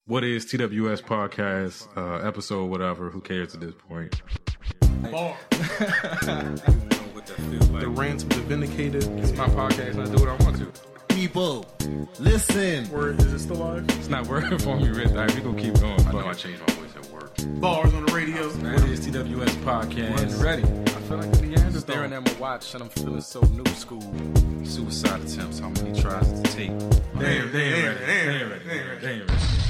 What is TWS podcast, episode, whatever, who cares at this point? Bar. The rants of the vindicated. It's my podcast and I do what I want to. People, listen. Word, is it still live? It's not working for me, Rich. All right, we gonna keep going. I know I changed my voice at work. Bars on the radio. What is TWS podcast? Ready. I feel like the Neanderthal. Staring at my watch and I'm feeling so new school. Suicide attempts, how many tries to take? They ain't ready.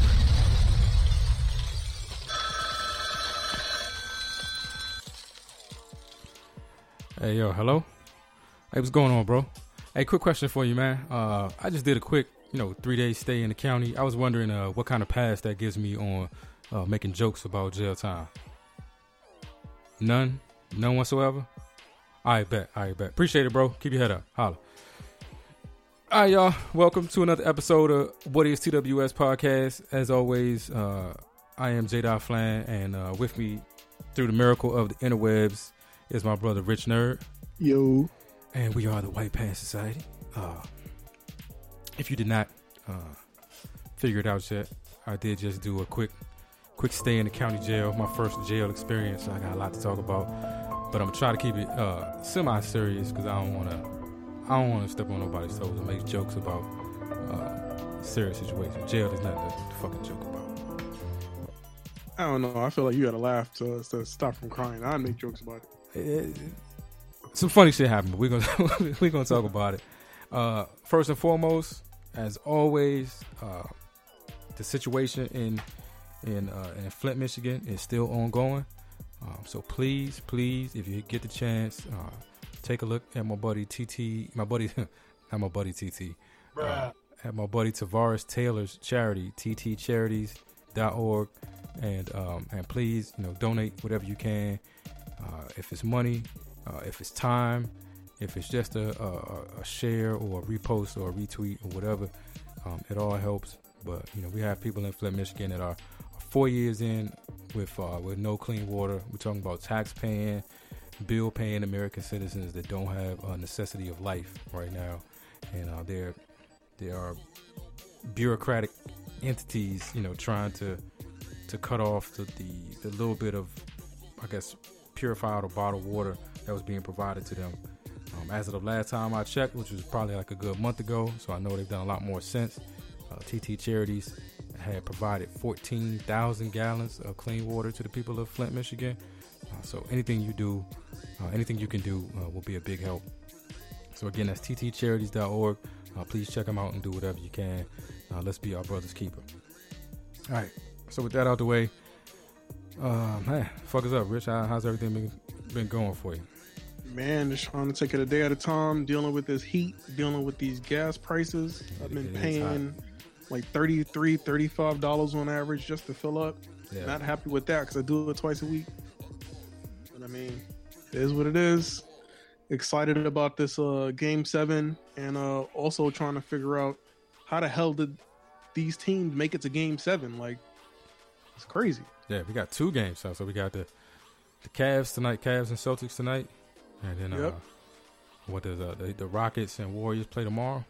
Hey, yo, hello? Hey, what's going on, bro? Hey, quick question for you, man. I just did a quick, 3-day stay in the county. I was wondering what kind of pass that gives me on making jokes about jail time. None? None whatsoever? All right, bet. Appreciate it, bro. Keep your head up. Holla. All right, y'all. Welcome to another episode of What is TWS Podcast. As always, I am J. Flan, and with me through the miracle of the interwebs is my brother Rich Nerd. Yo. And we are the White Pants Society. If you did not figure it out yet, I did just do a quick stay in the county jail, my first jail experience. So I got a lot to talk about, but I'm gonna try to keep it semi-serious because I don't want to step on nobody's toes and make jokes about serious situations. Jail is nothing to fucking joke about. I don't know. I feel like you gotta laugh to stop from crying. I make jokes about it. Some funny shit happened, but we're gonna talk about it. First and foremost, as always, the situation in Flint, Michigan is still ongoing. So please, if you get the chance, take a look at my buddy TT, not my buddy TT, at my buddy Tavares Taylor's charity, ttcharities.org, and please, donate whatever you can. If it's money, if it's time, if it's just a share or a repost or a retweet or whatever, it all helps. But we have people in Flint, Michigan that are 4 years in with no clean water. We're talking about tax paying, bill paying American citizens that don't have a necessity of life right now, and there are bureaucratic entities, trying to cut off the little bit of, I guess, purified or bottled water that was being provided to them. As of the last time I checked, which was probably like a good month ago, so I know they've done a lot more since, TT Charities had provided 14,000 gallons of clean water to the people of Flint, Michigan. So anything you do, anything you can do will be a big help. So again, that's ttcharities.org. Please check them out and do whatever you can. Let's be our brother's keeper. All right, so with that out the way, fuck us up, Rich. How's everything been going for you? Man, just trying to take it a day at a time, dealing with this heat, dealing with these gas prices. I've been paying like $33, $35 on average just to fill up. Yeah. Not happy with that because I do it twice a week. But I mean, it is what it is. Excited about this Game 7 and also trying to figure out how the hell did these teams make it to Game 7? Like, it's crazy. Yeah, we got two games. So we got the Cavs tonight, Cavs and Celtics tonight. And then what does the Rockets and Warriors play tomorrow?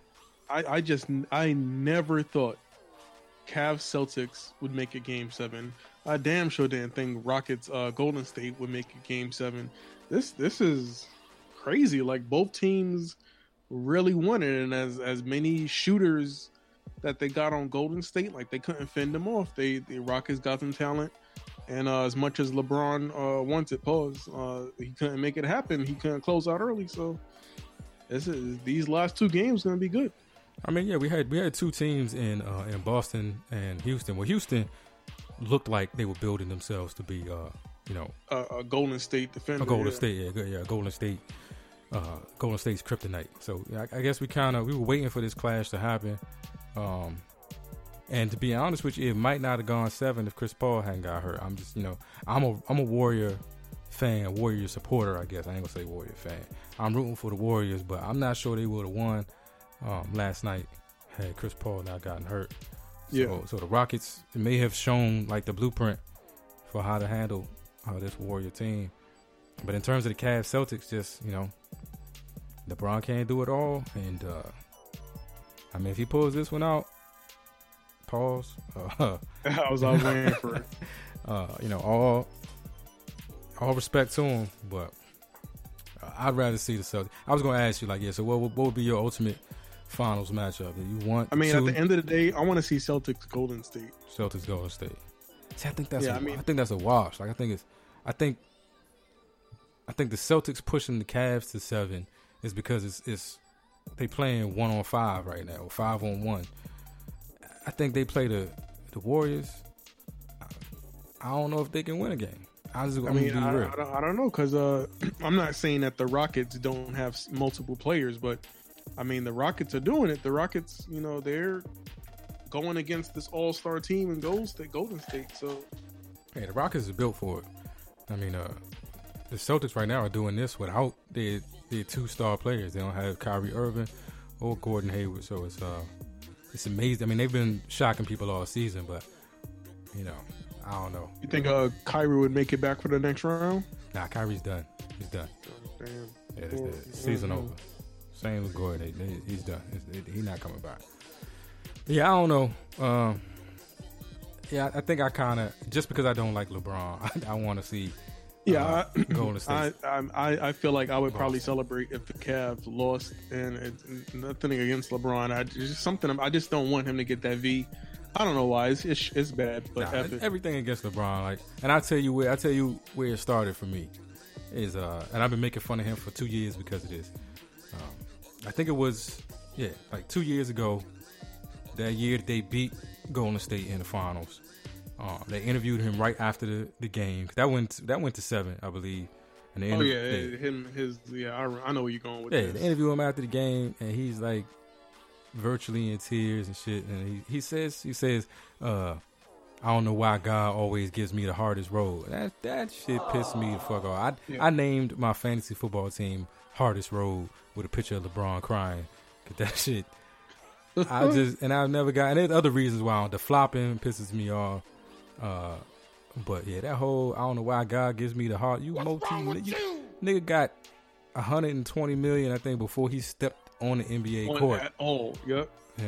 I never thought Cavs Celtics would make it Game 7. I damn sure didn't think Rockets Golden State would make it Game 7. This is crazy. Like, both teams really won it, and as many shooters that they got on Golden State, like, they couldn't fend them off. The Rockets got them talent. And as much as LeBron wanted, he couldn't make it happen. He couldn't close out early. So these last two games going to be good. I mean, yeah, we had two teams in Boston and Houston. Well, Houston looked like they were building themselves to be, a Golden State defender. A Golden State, Golden State. Golden State's kryptonite. So I guess we were waiting for this clash to happen. And to be honest with you, it might not have gone 7 if Chris Paul hadn't got hurt. I'm just, I'm a Warrior fan, Warrior supporter, I guess. I ain't gonna say Warrior fan. I'm rooting for the Warriors, but I'm not sure they would have won last night had Chris Paul not gotten hurt. So the Rockets may have shown like the blueprint for how to handle this Warrior team. But in terms of the Cavs Celtics, just, LeBron can't do it all. And I mean, if he pulls this one out, Pause. I was waiting for it. All respect to him, but I'd rather see the Celtics. I was going to ask you, so what would be your ultimate finals matchup that you want? I mean, at the end of the day, I want to see Celtics Golden State. Celtics Golden State. See, I think that's Yeah, I think that's a wash. I think the Celtics pushing the Cavs to 7 is because it's they playing 1-on-5 right now, or 5-on-1. I think they play the Warriors. I don't know if they can win a game. I don't know, because I'm not saying that the Rockets don't have multiple players, but I mean the Rockets are doing it. The Rockets, they're going against this all-star team in Golden State. So, hey, the Rockets are built for it. I mean, the Celtics right now are doing this without their 2-star players. They don't have Kyrie Irving or Gordon Hayward, so it's amazing. I mean, they've been shocking people all season, but I don't know. You think Kyrie would make it back for the next round? Nah, Kyrie's done. He's done. Damn. Yeah, the season over. Same with Gordon. He's done. He's not coming back. Yeah, I don't know. I think I kind of, just because I don't like LeBron, I want to see Golden State. I feel like I would probably celebrate if the Cavs lost, and it's nothing against LeBron. I just don't want him to get that V. I don't know why. It's bad, but everything against LeBron. And I tell you where it started for me is, and I've been making fun of him for 2 years because of this. I think it was 2 years ago. That year they beat Golden State in the finals. They interviewed him right after the game. That went to 7, I believe. And I know where you're going with this. They interviewed him after the game, and he's like virtually in tears and shit. And he says, I don't know why God always gives me the hardest road. That shit pissed me the fuck off. I named my fantasy football team Hardest Road with a picture of LeBron crying. Cause that shit. I've never got, and there's other reasons why the flopping pisses me off. But yeah, that whole, I don't know why God gives me the heart. Nigga got $120 million, I think, before he stepped on the NBA court. At all, yep.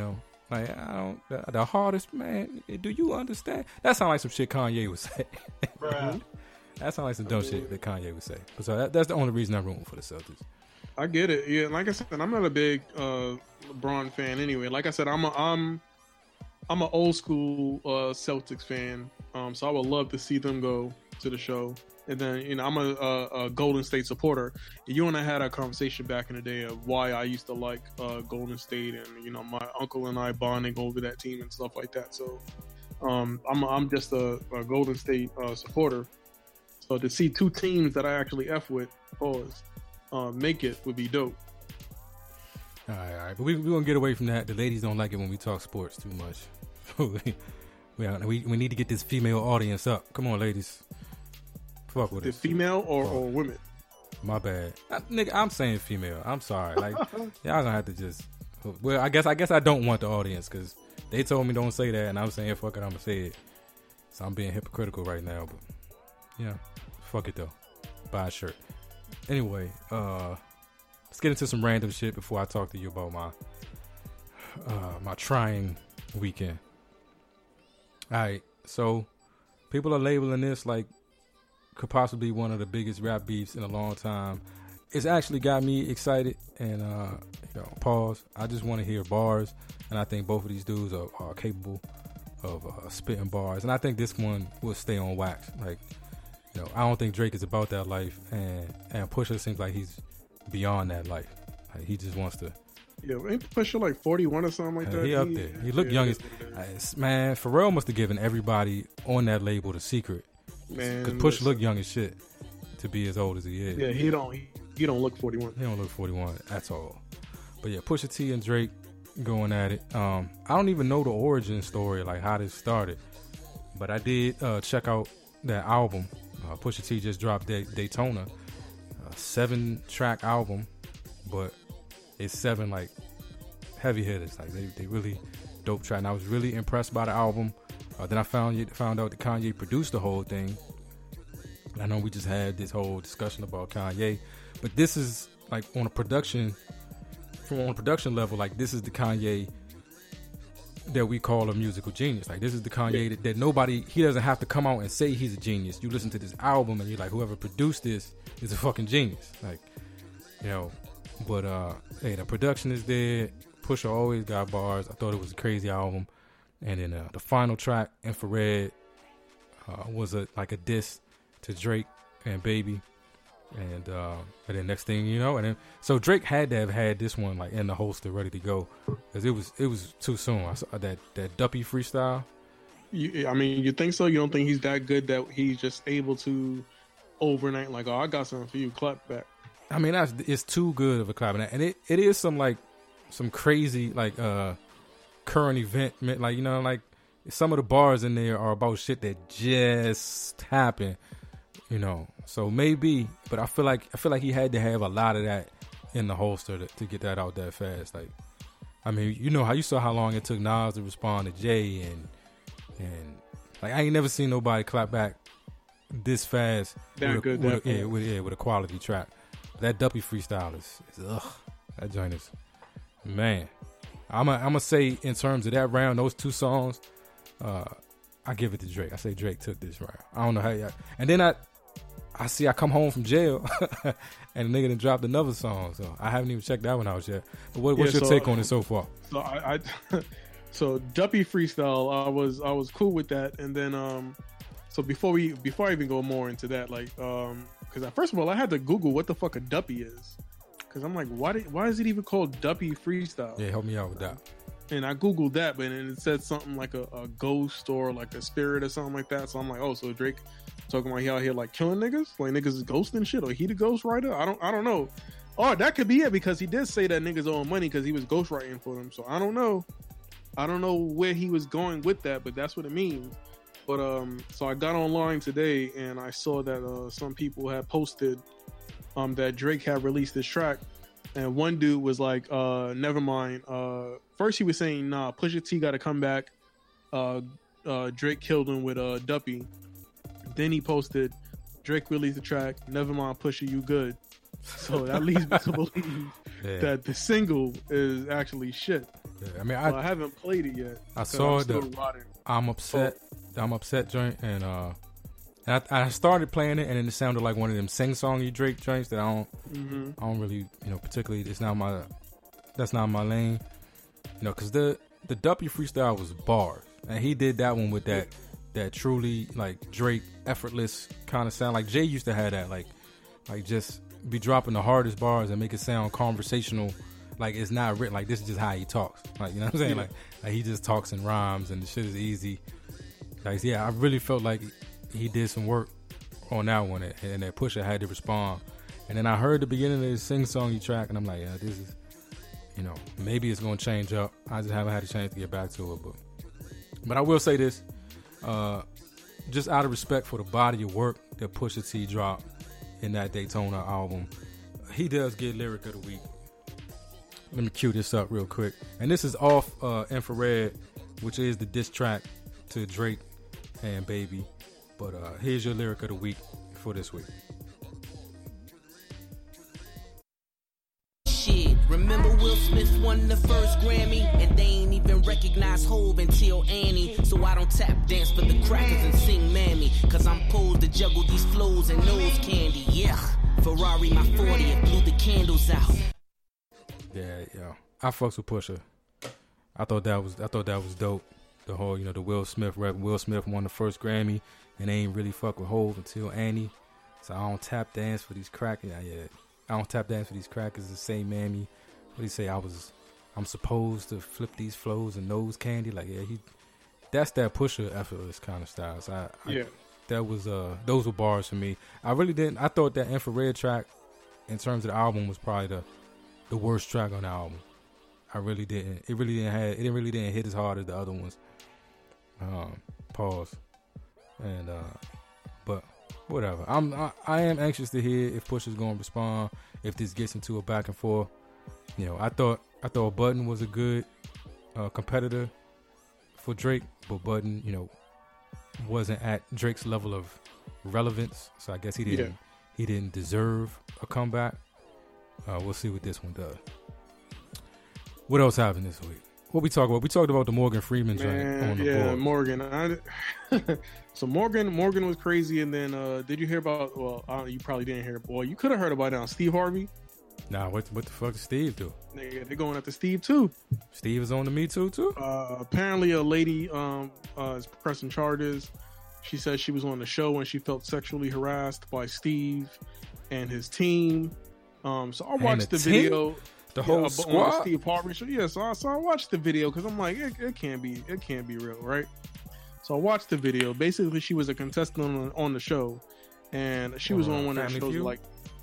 The hardest, man. Do you understand? That sounds like some shit Kanye would say. Bruh. That sounds like some dumb shit that Kanye would say. So that's the only reason I'm rooting for the Celtics. I get it. Yeah, like I said, I'm not a big LeBron fan anyway. Like I said, I'm an old school Celtics fan. So I would love to see them go to the show. And then, I'm a Golden State supporter. You and I had a conversation back in the day of why I used to like Golden State, and my uncle and I bonding over that team and stuff like that. So I'm just a Golden State supporter. So to see two teams that I actually F with, make it would be dope. All right. But we won't get away from that. The ladies don't like it when we talk sports too much. we need to get this female audience up. Come on, ladies. Fuck with us. The female or women? My bad. Nigga, I'm saying female. I'm sorry. Like, y'all gonna have to just... Well, I guess I don't want the audience because they told me don't say that, and I'm saying fuck it, I'm gonna say it. So I'm being hypocritical right now, but fuck it though. Buy a shirt. Anyway, let's get into some random shit before I talk to you about my trying weekend. Alright, so people are labeling this like could possibly be one of the biggest rap beefs in a long time. It's actually got me excited and pause. I just want to hear bars, and I think both of these dudes are capable of spitting bars, and I think this one will stay on wax. Like, I don't think Drake is about that life, and Pusha seems like he's beyond that life. Like, he just wants to. Yeah, ain't Pusha like 41 or something like that? He up there. He looked young as man. Pharrell must have given everybody on that label the secret. Man, because Pusha look young as shit to be as old as he is. Yeah, he don't look 41. He don't look 41 at all. But yeah, Pusha T and Drake going at it. I don't even know the origin story, like how this started. But I did check out that album. Pusha T just dropped Daytona, a 7-track album, but it's 7 like heavy hitters. Like they really dope track. And I was really impressed by the album. Then I found out that Kanye produced the whole thing. I know we just had this whole discussion about Kanye, but this is like on a production level, like this is the Kanye that we call a musical genius. Like, this is the Kanye that nobody, he doesn't have to come out and say he's a genius. You listen to this album and you're like, whoever produced this is a fucking genius. Like, you know, but hey, the production is there. Pusha always got bars. I thought it was a crazy album. And then the final track, Infrared, was a diss to Drake and Baby. And then next thing you know, and then so Drake had to have had this one like in the holster, ready to go, because it was too soon. I saw that Duppy freestyle. I mean, you think so? You don't think he's that good that he's just able to overnight like, oh, I got something for you, clap back? I mean, it's too good of a clap, and it is some crazy like current event, like, you know, like some of the bars in there are about shit that just happened. You know, so maybe, but I feel like he had to have a lot of that in the holster to get that out that fast. Like, I mean, you know how you saw how long it took Nas to respond to Jay, and like I ain't never seen nobody clap back this fast with a quality track. That Duppy freestyle is that joint is, man. I'm gonna say in terms of that round, those two songs, I give it to Drake. I say Drake took this round. I don't know how and then I come home from jail and the nigga done dropped another song, so I haven't even checked that one out yet. But what's your take on it so far? So I so Duppy freestyle, I was cool with that, and then so before I even go more into that, like because first of all I had to Google what the fuck a Duppy is, because I'm like, why is it even called Duppy freestyle? Yeah, help me out with that. And I Googled that, but then it said something like a ghost or like a spirit or something like that. So I'm like, oh, so Drake talking about he out here like killing niggas? Like niggas is ghosting shit? Or he the ghost writer? I don't know. Oh, that could be it, because he did say that niggas owe money because he was ghostwriting for them. So I don't know. I don't know where he was going with that, but that's what it means. But so I got online today and I saw that some people had posted that Drake had released this track. And one dude was like, never mind. First he was saying, nah, Pusha T got to come back. Drake killed him with Duppy. Then he posted, Drake released the track, never mind Pusha, you good. So that leads me to believe that the single is actually shit. Yeah, I mean, I haven't played it yet. I saw I'm upset joint, and I started playing it, and then it sounded like one of them sing-songy Drake joints that I don't really, you know, particularly. That's not my lane, you know, because the Duppy freestyle was bars, and he did that one with that truly like Drake effortless kind of sound. Like Jay used to have that, like just be dropping the hardest bars and make it sound conversational. Like it's not written. Like this is just how he talks. Like, you know what I'm saying? Yeah. Like he just talks in rhymes and the shit is easy. Like, yeah, I really felt like he did some work on that one, and that Pusha had to respond. And then I heard the beginning of his sing-songy track, and I'm like, yeah, this is, you know, maybe it's gonna change up. I just haven't had a chance to get back to it, but I will say this, just out of respect for the body of work that Pusha T dropped in that Daytona album, he does get Lyric of the Week. Let me cue this up real quick. And this is off Infrared, which is the diss track to Drake and Baby. But here's your Lyric of the Week for this week. Shit, remember Will Smith won the first Grammy, and they ain't even recognize Hov until Annie. So I don't tap dance for the crackers and sing Mammy, cause I'm posed to juggle these flows and nose candy. Yeah, Ferrari my 40 and blew the candles out. Yeah, I fucks with Pusha. I thought that was dope. The whole, you know, the Will Smith rap. Will Smith won the first Grammy, and they ain't really fuck with Hov until Annie. So I don't tap dance for these crackers. I don't tap dance for these crackers and say, Mammy. What do you say? I'm supposed to flip these flows and nose candy. Like, yeah, that's that Pusha effortless kind of style. So that was those were bars for me. I really didn't. I thought that Infrared track, in terms of the album, was probably the worst track on the album. I really didn't. It really didn't hit as hard as the other ones. Pause. And but whatever. I am anxious to hear if Pusha's gonna respond, if this gets into a back and forth. You know, I thought Budden was a good competitor for Drake, but Budden, you know, wasn't at Drake's level of relevance. So I guess he didn't deserve a comeback. We'll see what this one does. What else happened this week? What we talk about? We talked about the Morgan Freeman joint on the board. Morgan. So Morgan was crazy, and then did you hear about? Well, you probably didn't hear. Boy, you could have heard about it now. Steve Harvey. Nah, what the fuck did Steve do? They're going after Steve too. Steve is on the Me Too too. Apparently, a lady is pressing charges. She says she was on the show and she felt sexually harassed by Steve and his team. So I watched the video. The whole squad. On the Steve Harvey show. Yeah, so I watched the video because I'm like, it can't be real, right? So I watched the video. Basically, she was a contestant on the show, and she was on one of the shows like,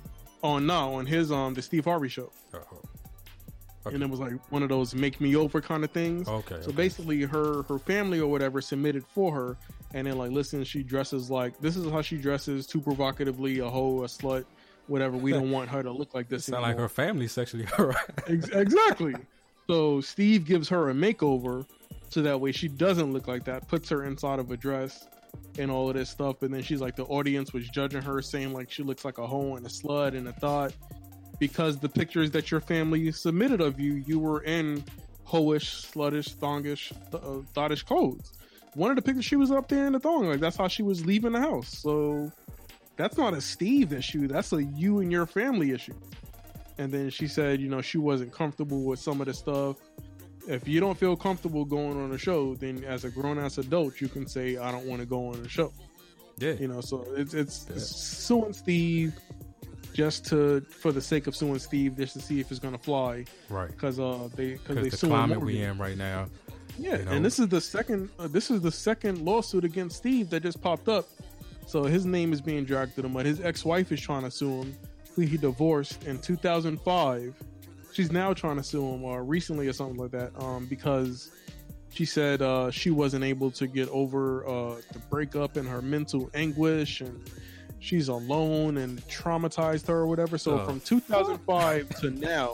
on his the Steve Harvey show. Okay. And it was like one of those make me over kind of things. Okay. So basically, her family or whatever submitted for her, and then like, listen, she dresses like this is how she dresses, too provocatively, a hoe, a slut, whatever. We don't want her to look like this. Sound like her family sexually harassed. Exactly. So Steve gives her a makeover, so that way she doesn't look like that. Puts her inside of a dress and all of this stuff, and then she's like, the audience was judging her, saying like she looks like a hoe and a slut and a thought. Because the pictures that your family submitted of you were in hoish, sluttish, thongish, thottish clothes. One of the pictures, she was up there in the thong. Like, that's how she was leaving the house. So that's not a Steve issue. That's a you and your family issue. And then she said, she wasn't comfortable with some of the stuff. If you don't feel comfortable going on a show, then as a grown-ass adult, you can say, I don't want to go on a show. Yeah. So it's suing Steve just for the sake of suing Steve, just to see if it's gonna fly, right? Because they the suing climate Morgan. we in right now. Yeah, and this is the second lawsuit against Steve that just popped up. So his name is being dragged through the mud. His ex-wife is trying to sue him, who he divorced in 2005. She's now trying to sue him, or recently or something like that, because she said she wasn't able to get over the breakup and her mental anguish, and she's alone and traumatized her or whatever. So from 2005 to now,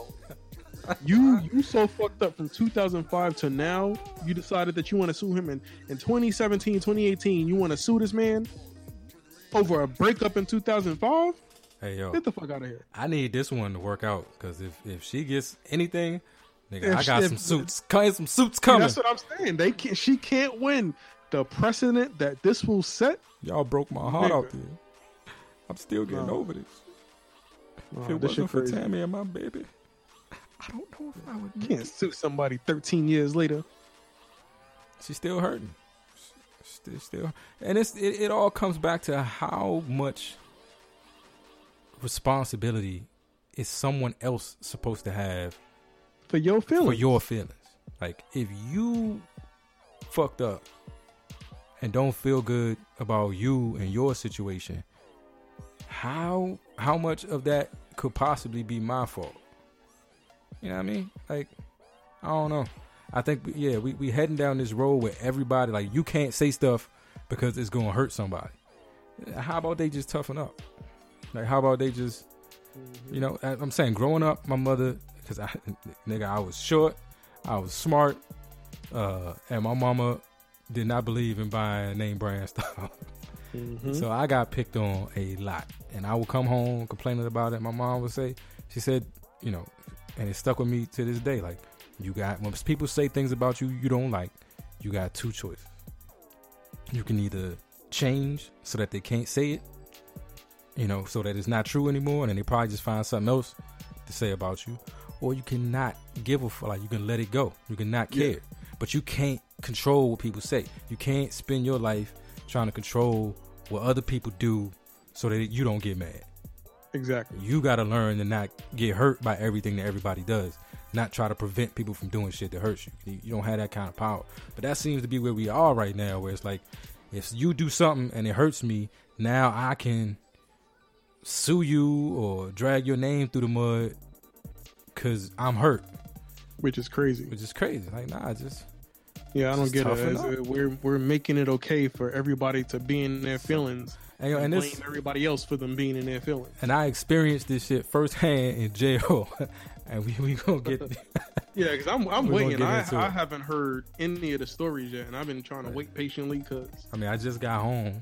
you so fucked up from 2005 to now, you decided that you want to sue him in 2017, 2018. You want to sue this man over a breakup in 2005? Hey, yo. Get the fuck out of here. I need this one to work out, because if she gets anything, nigga, I got some suits. Some suits coming. That's what I'm saying. She can't win. The precedent that this will set. Y'all broke my heart out there. I'm still getting over this. If it wasn't for Tammy and my baby, I don't know if I would. You can't sue somebody 13 years later. She's still hurting. Still, and it all comes back to how much responsibility is someone else supposed to have for your feelings. Like, if you fucked up and don't feel good about you and your situation, how much of that could possibly be my fault? You know what I mean? Like, I don't know. I think, we heading down this road where everybody, like, you can't say stuff because it's going to hurt somebody. How about they just toughen up? Like, how about they just, I'm saying, growing up, my mother, because I was short, I was smart, and my mama did not believe in buying name brand stuff. So I got picked on a lot, and I would come home complaining about it. My mom would say, she said, and it stuck with me to this day. Like, when people say things about you don't like, you got two choices. You can either change so that they can't say it, so that it's not true anymore, and then they probably just find something else to say about you, or you cannot give a fuck. Like, you can let it go. You can not care, but you can't control what people say. You can't spend your life trying to control what other people do so that you don't get mad. Exactly. You got to learn to not get hurt by everything that everybody does. Not try to prevent people from doing shit that hurts you. You don't have that kind of power. But that seems to be where we are right now, where it's like, if you do something and it hurts me, now I can sue you or drag your name through the mud because I'm hurt. Which is crazy. Like, nah, just... Yeah, I don't get it. We're making it okay for everybody to be in their feelings and blame everybody else for them being in their feelings. And I experienced this shit firsthand in jail, and we gonna get. Yeah, because I'm waiting. I haven't heard any of the stories yet, and I've been trying to wait patiently. Cause I just got home.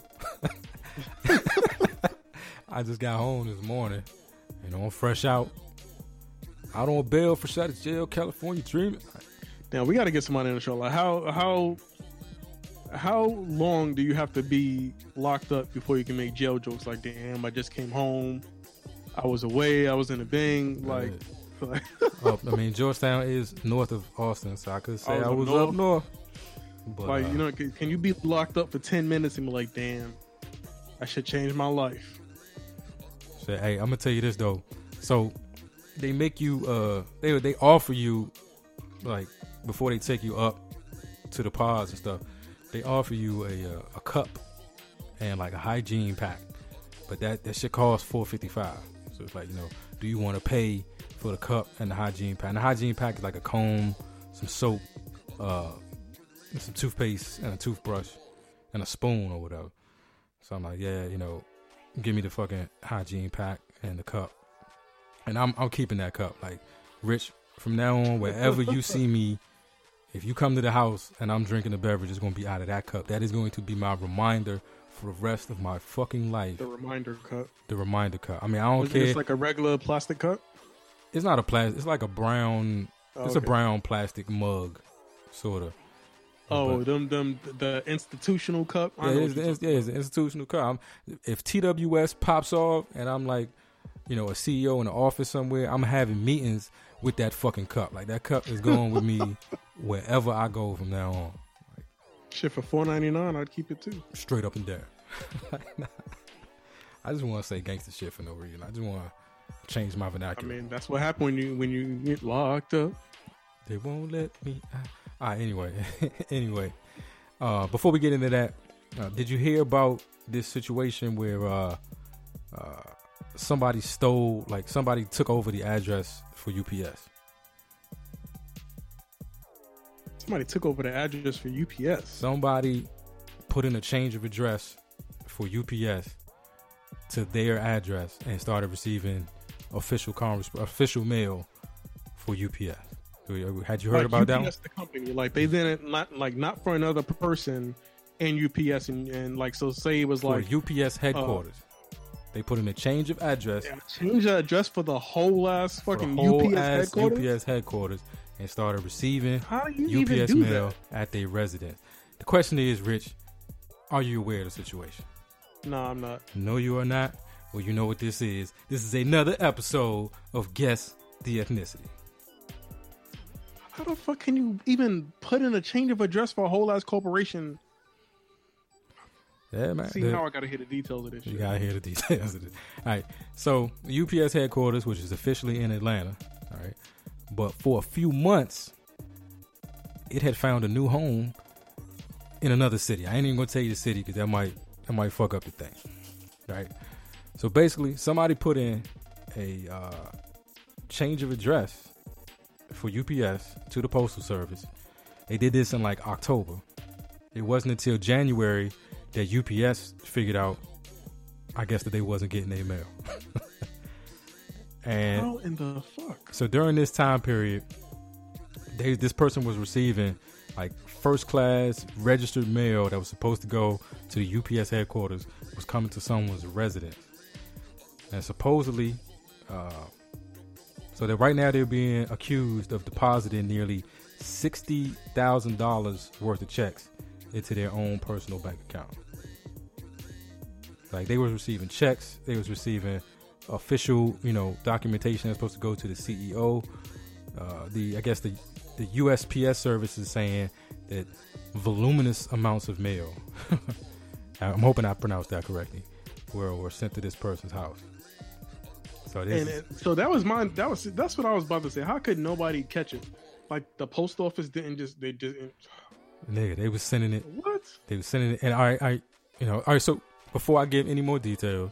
I just got home this morning, I'm fresh out on bail for shot of jail, California treatment. Now we got to get somebody in the show. Like how long do you have to be locked up before you can make jail jokes? Like, damn, I just came home. I was away. I was in a bang. Like, I mean, Georgetown is north of Austin, so I could say I was up north. But, like, you know, can you be locked up for 10 minutes and be like, damn, I should change my life? Say, hey, I'm gonna tell you this though. So they make you, they offer you, like, before they take you up to the pods and stuff, they offer you a cup and like a hygiene pack, but that shit costs $4.55. So it's like, you know, do you want to pay for the cup and the hygiene pack? And the hygiene pack is like a comb, some soap, some toothpaste and a toothbrush and a spoon or whatever. So I'm like, yeah, you know, give me the fucking hygiene pack and the cup, and I'm keeping that cup. Like, Rich, from now on, wherever you see me, if you come to the house and I'm drinking a beverage, it's going to be out of that cup. That is going to be my reminder for the rest of my fucking life. The reminder cup. The reminder cup. I mean, I don't care. It's like a regular plastic cup? It's not a plastic. It's like a brown. It's a brown plastic mug, sort of. Oh, but, the institutional cup? Yeah, it's the institutional cup. If TWS pops off and I'm like, you know, a CEO in the office somewhere, I'm having meetings with that fucking cup. Like, that cup is going with me wherever I go from now on. Like, shit, for $4.99, I'd keep it too. Straight up and down. I just want to say gangster shit for no reason. I just want to change my vernacular. I mean, that's what happened when you get locked up. They won't let me. All right, anyway. Before we get into that, did you hear about this situation where somebody took over the address for UPS? Somebody took over the address for UPS. Somebody put in a change of address for UPS to their address and started receiving official mail for UPS. Had you heard about UPS, that one? the company, like, they didn't not for another person in UPS and like, so say it was for like UPS headquarters. They put in a change of address. Yeah, change the address for the whole ass fucking UPS headquarters and started receiving UPS mail at their residence. The question is, Rich, are you aware of the situation? No, I'm not. No, you are not? Well, you know what this is. This is another episode of Guess the Ethnicity. How the fuck can you even put in a change of address for a whole ass corporation? Yeah, man. See, now I gotta hear the details of this shit. You gotta hear the details of this. All right. So, the UPS headquarters, which is officially in Atlanta, all right, but for a few months, it had found a new home in another city. I ain't even gonna tell you the city because that might fuck up the thing. Right? So basically, somebody put in a change of address for UPS to the Postal Service. They did this in like October. It wasn't until January that UPS figured out, I guess, that they wasn't getting their mail. And how in the fuck? So during this time period, this person was receiving like first class registered mail that was supposed to go to the UPS headquarters, was coming to someone's residence. And supposedly, so that right now they're being accused of depositing nearly $60,000 worth of checks into their own personal bank account. Like, they was receiving checks, they was receiving official, documentation that's supposed to go to the CEO. I guess the USPS service is saying that voluminous amounts of mail, I'm hoping I pronounced that correctly, were sent to this person's house. So that was mine. That's what I was about to say. How could nobody catch it? Like, the post office didn't just. Nigga, they was sending it. What? They was sending it, and all right. So before I give any more details,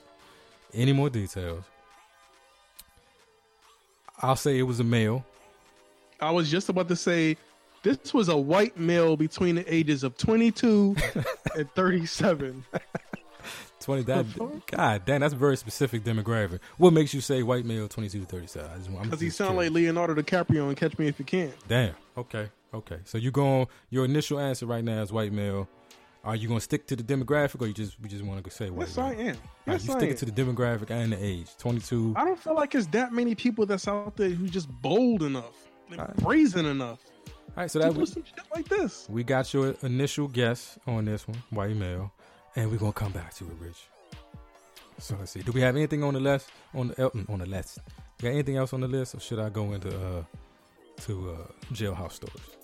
I'll say it was a male. I was just about to say this was a white male between the ages of 22 and 37. 20. God damn, that's a very specific demographic. What makes you say white male 22 to 37? Because he sound like Leonardo DiCaprio in Catch Me If You Can. Damn. Okay. So your initial answer right now is white male. Are you gonna stick to the demographic, or we just want to say white? Yes, male? I am. You sticking to the demographic and the age. 22. I don't feel like it's that many people that's out there who's just bold enough, and brazen enough right, so do some shit like this. we got your initial guess on this one, white male, and we're gonna come back to it, Rich. So let's see. Do we have anything on the list? On the list. Got anything else on the list, or should I go into jailhouse stories?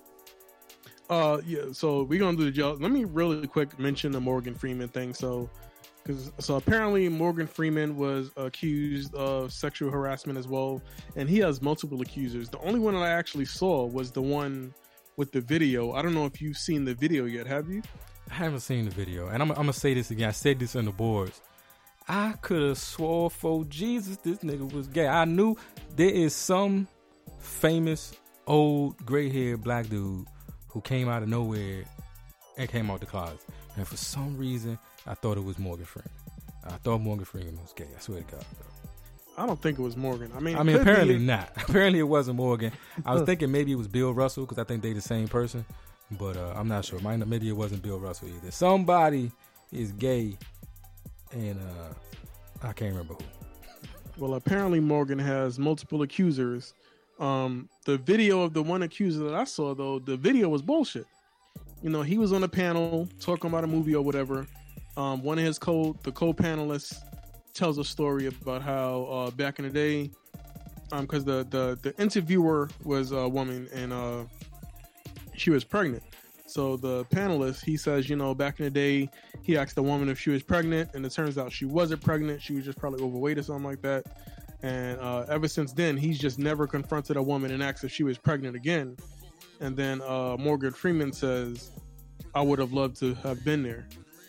Yeah. So we're gonna do the jail. Let me really quick mention the Morgan Freeman thing. So apparently Morgan Freeman was accused of sexual harassment as well, and he has multiple accusers. The only one that I actually saw was the one with the video. I don't know if you've seen the video yet. Have you? I haven't seen the video, and I'm gonna say this again. I said this on the boards. I could have swore for Jesus this nigga was gay. I knew there is some famous old gray-haired black dude who came out of nowhere and came out the closet. And for some reason, I thought it was Morgan Freeman. I thought Morgan Freeman was gay. I swear to God. I don't think it was Morgan. I mean, apparently not. Apparently it wasn't Morgan. I was thinking maybe it was Bill Russell because I think they the same person. But I'm not sure. Maybe it wasn't Bill Russell either. Somebody is gay. And I can't remember who. Well, apparently Morgan has multiple accusers. The video of the one accuser that I saw, though, the video was bullshit. You know, he was on a panel talking about a movie or whatever. One of his co-panelists tells a story about how back in the day, because the interviewer was a woman and she was pregnant. So the panelist, he says, you know, back in the day, he asked the woman if she was pregnant, and it turns out she wasn't pregnant. She was just probably overweight or something like that. And ever since then, he's just never confronted a woman and asked if she was pregnant again. And then Morgan Freeman says, I would have loved to have been there.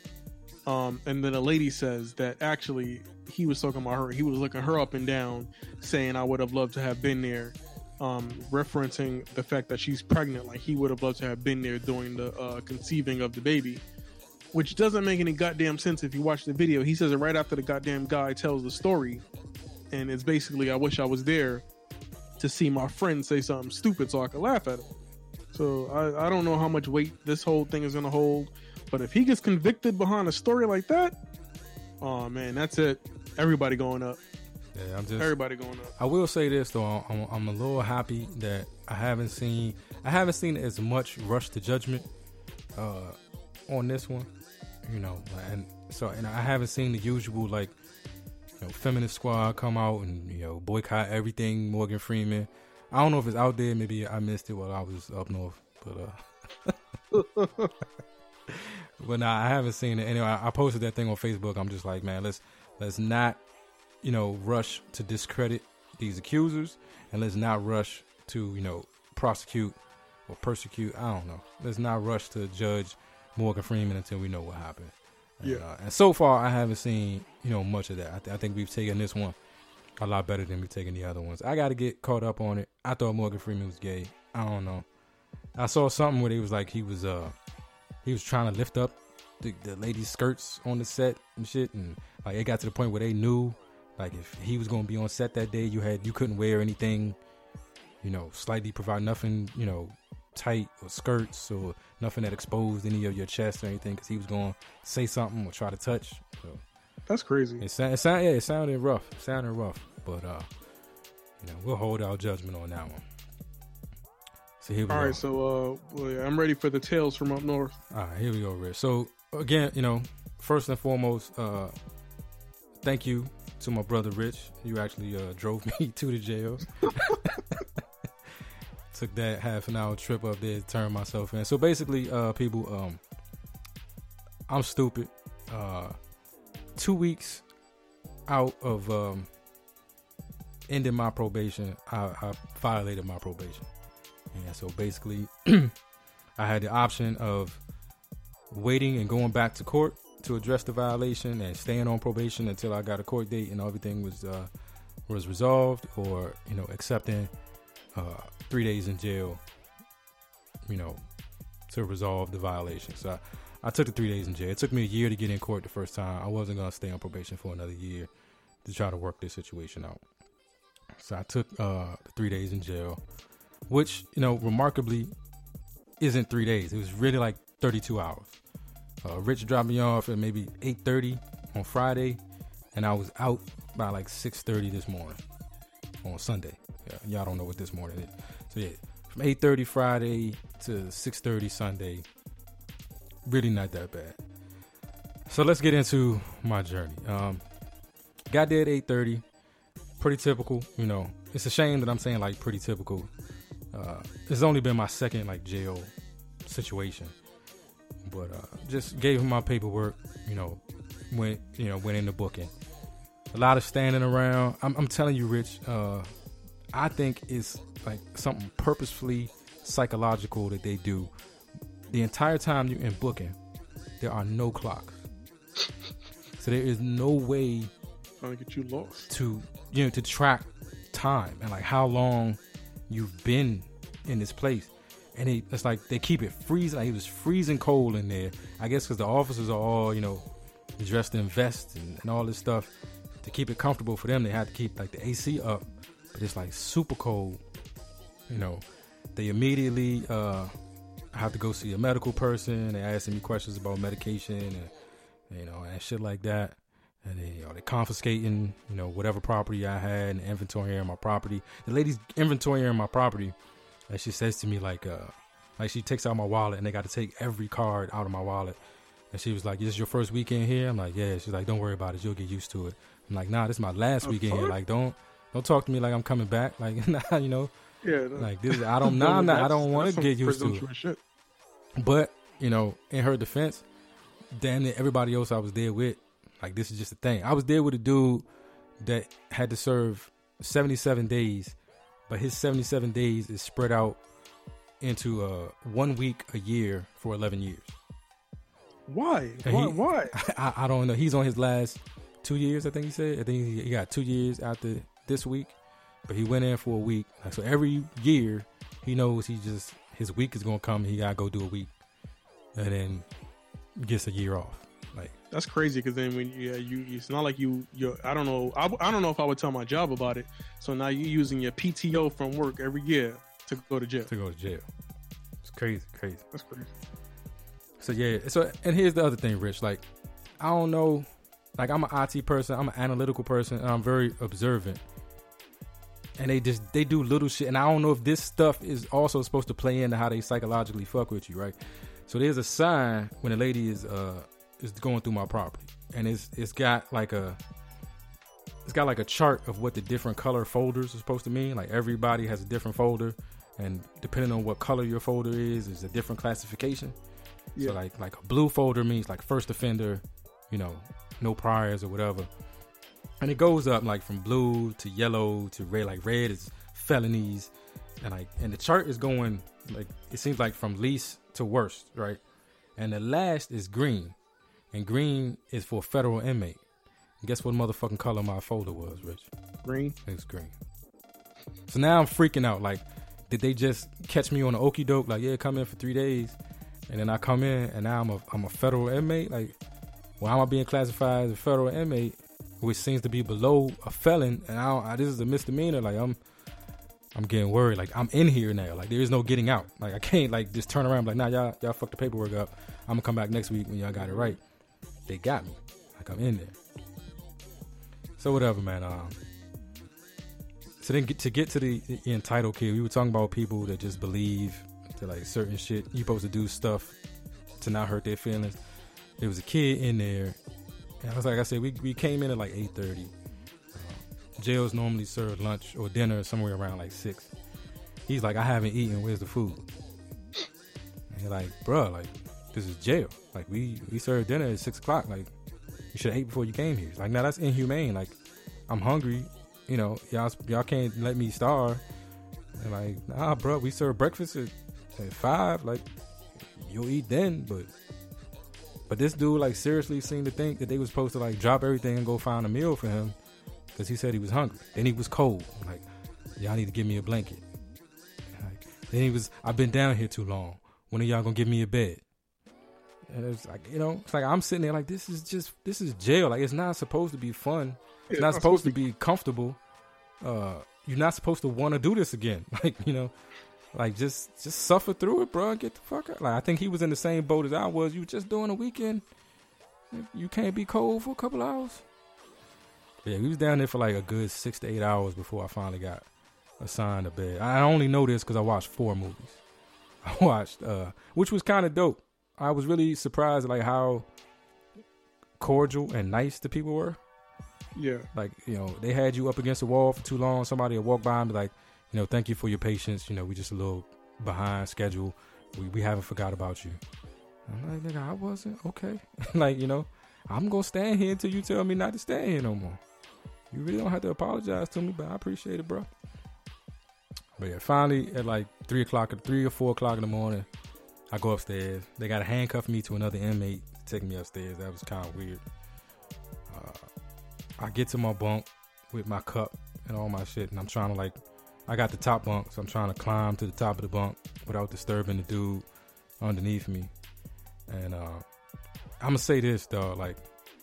And then a lady says that actually he was talking about her. He was looking her up and down, saying, I would have loved to have been there. Referencing the fact that she's pregnant, like he would have loved to have been there during the conceiving of the baby, which doesn't make any goddamn sense if you watch the video. He says it right after the goddamn guy tells the story, and it's basically, I wish I was there to see my friend say something stupid so I could laugh at him. So I don't know how much weight this whole thing is going to hold, but if he gets convicted behind a story like that, oh man, that's it. Everybody going up. Yeah, everybody going up. I will say this though, I'm a little happy that I haven't seen as much rush to judgment on this one, you know, and I haven't seen the usual like, you know, feminist squad come out and, you know, boycott everything Morgan Freeman. I don't know if it's out there. Maybe I missed it while I was up north, but but nah, I haven't seen it. Anyway, I posted that thing on Facebook. I'm just like, man, let's not, you know, rush to discredit these accusers, and let's not rush to, you know, prosecute or persecute. I don't know. Let's not rush to judge Morgan Freeman until we know what happened. And, yeah. And so far, I haven't seen, you know, much of that. I think we've taken this one a lot better than we've taken the other ones. I got to get caught up on it. I thought Morgan Freeman was gay. I don't know. I saw something where he was like he was trying to lift up the ladies' skirts on the set and shit, and like it got to the point where they knew, like, if he was going to be on set that day, you couldn't wear anything, you know, slightly provide nothing, you know, tight or skirts or nothing that exposed any of your chest or anything, because he was going to say something or try to touch. So that's crazy. It sounded rough. But you know, we'll hold our judgment on that one. So here we go. All right, so I'm ready for the tales from up north. All right, here we go, Rich. So again, you know, first and foremost, thank you to my brother Rich. You actually drove me to the jail. Took that half an hour trip up there to turn myself in. So basically, people, I'm stupid. 2 weeks out of ending my probation, I violated my probation. And so basically, I had the option of waiting and going back to court to address the violation and staying on probation until I got a court date and everything was resolved, or, you know, accepting 3 days in jail, you know, to resolve the violation. So I took the 3 days in jail. It took me a year to get in court the first time. I wasn't going to stay on probation for another year to try to work this situation out. So I took the 3 days in jail, which, you know, remarkably isn't 3 days. It was really like 32 hours. Rich dropped me off at maybe 8:30 on Friday, and I was out by like 6:30 this morning on Sunday. Yeah, y'all don't know what this morning is. So yeah, from 8:30 Friday to 6:30 Sunday. Really not that bad. So let's get into my journey. Got there at 8:30. Pretty typical, you know. It's a shame that I'm saying like pretty typical. It's only been my second like jail situation, but just gave him my paperwork. You know, went into booking. A lot of standing around. I'm telling you, Rich. I think it's like something purposefully psychological that they do. The entire time you're in booking, there are no clocks, so there is no way trying to get you lost to track time and like how long you've been in this place. And it's like they keep it freezing. Like it was freezing cold in there. I guess because the officers are all, dressed in vests and all this stuff. To keep it comfortable for them, they had to keep like the AC up. But it's like super cold. They immediately have to go see a medical person. They asking me questions about medication and shit like that. And then, they confiscating, whatever property I had and inventorying my property. The lady's inventorying my property. And she says to me like she takes out my wallet and they got to take every card out of my wallet. And she was like, "This is your first weekend here?" I'm like, "Yeah." She's like, "Don't worry about it. You'll get used to it." I'm like, "Nah, this is my last weekend here. Like, don't talk to me like I'm coming back. Like, nah, Yeah. Like this, I don't want to get used to it. Shit. But, in her defense, damn it, everybody else I was there with, like, this is just a thing. I was there with a dude that had to serve 77 days, but his 77 days is spread out into 1 week a year for 11 years. Why? Why? I don't know. He's on his last 2 years, I think he said. I think he got 2 years after this week, but he went in for a week. Like, so every year, he knows his week is going to come. He got to go do a week and then gets a year off. Like, that's crazy because then when it's not like you're I don't know if I would tell my job about it. So now you're using your PTO from work every year to go to jail. It's crazy. That's crazy. So yeah, and here's the other thing, Rich. Like, I don't know, like I'm an IT person, I'm an analytical person, and I'm very observant. And they do little shit, and I don't know if this stuff is also supposed to play into how they psychologically fuck with you, right? So there's a sign when a lady is going through my property, and it's got like a chart of what the different color folders are supposed to mean. Like everybody has a different folder, and depending on what color your folder is a different classification. Yeah. So like a blue folder means like first offender, no priors or whatever. And it goes up like from blue to yellow to red. Like red is felonies, and the chart is going like it seems like from least to worst, right? And the last is green, and green is for federal inmate. And guess what motherfucking color my folder was, Rich? Green. It's green. So now I'm freaking out. Like, did they just catch me on an okie doke? Like, yeah, come in for 3 days, and then I come in, and now I'm a federal inmate. Like, why am I being classified as a federal inmate, which seems to be below a felon? And this is a misdemeanor. Like, I'm getting worried. Like, I'm in here now. Like, there is no getting out. Like, I can't like just turn around and be like, nah, y'all fucked the paperwork up. I'm gonna come back next week when y'all got it right. They got me. Like, I'm in there. So whatever, man. So then to get to the entitled kid, we were talking about people that just believe that like certain shit you supposed to do stuff to not hurt their feelings. There was a kid in there, and I was like I said, we came in at like 8:30. Jails normally serve lunch or dinner somewhere around like 6. He's like, I haven't eaten. Where's the food? And you're like, bruh, like this is jail. Like we serve dinner at 6 o'clock. Like you should have ate before you came here. He's like, nah, that's inhumane. Like I'm hungry. Y'all can't let me starve. And like, nah, bro, we serve breakfast at 5. Like you'll eat then, but this dude like seriously seemed to think that they was supposed to like drop everything and go find a meal for him because he said he was hungry. Then he was cold. Like, y'all need to give me a blanket. Like, then he was, I've been down here too long. When are y'all gonna give me a bed? And it's like, it's like I'm sitting there like this is jail. Like it's not supposed to be fun. It's not supposed to be comfortable. You're not supposed to want to do this again. Like, like just suffer through it, bro. Get the fuck out. Like I think he was in the same boat as I was. You just doing a weekend. You can't be cold for a couple hours. Yeah, we was down there for like a good 6 to 8 hours before I finally got assigned a bed. I only know this because I watched 4 movies. I watched, which was kind of dope. I was really surprised like how cordial and nice the people were. Yeah. Like, you know, they had you up against the wall for too long. Somebody would walk by and be like, you know, thank you for your patience. You know, we just a little behind schedule. We haven't forgot about you. I'm like, nigga, I wasn't. Okay. Like, you know, I'm going to stand here until you tell me not to stand here no more. You really don't have to apologize to me, but I appreciate it, bro. But yeah, finally at like 3 or 4 o'clock in the morning, I go upstairs. They got to handcuff me to another inmate to take me upstairs. That was kind of weird. I get to my bunk with my cup and all my shit, and I'm trying to like, I got the top bunk, so I'm trying to climb to the top of the bunk without disturbing the dude underneath me. And I'm gonna say this, dog, like,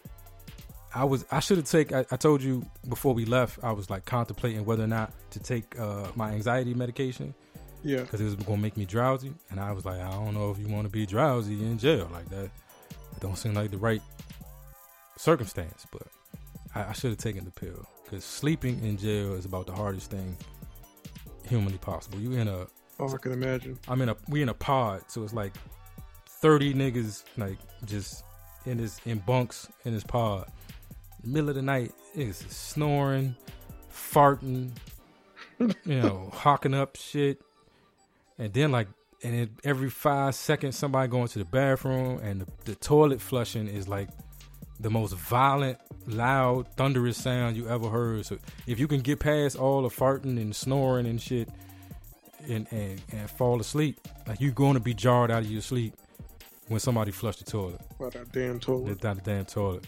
I should have taken, I told you before we left, I was like contemplating whether or not to take my anxiety medication. Yeah. Because it was going to make me drowsy. And I was like, I don't know if you want to be drowsy in jail like that. It don't seem like the right circumstance. But I should have taken the pill. Because sleeping in jail is about the hardest thing humanly possible. You in a... Oh, I can imagine. We in a pod. So it's like 30 niggas like just in bunks in this pod. Middle of the night, niggas is snoring, farting, you know, hawking up shit. And then every 5 seconds somebody going to the bathroom, and the toilet flushing is like the most violent, loud, thunderous sound you ever heard. So if you can get past all the farting and snoring and shit and fall asleep, like you're going to be jarred out of your sleep when somebody flushed the toilet. About that damn toilet. It's not the damn toilet.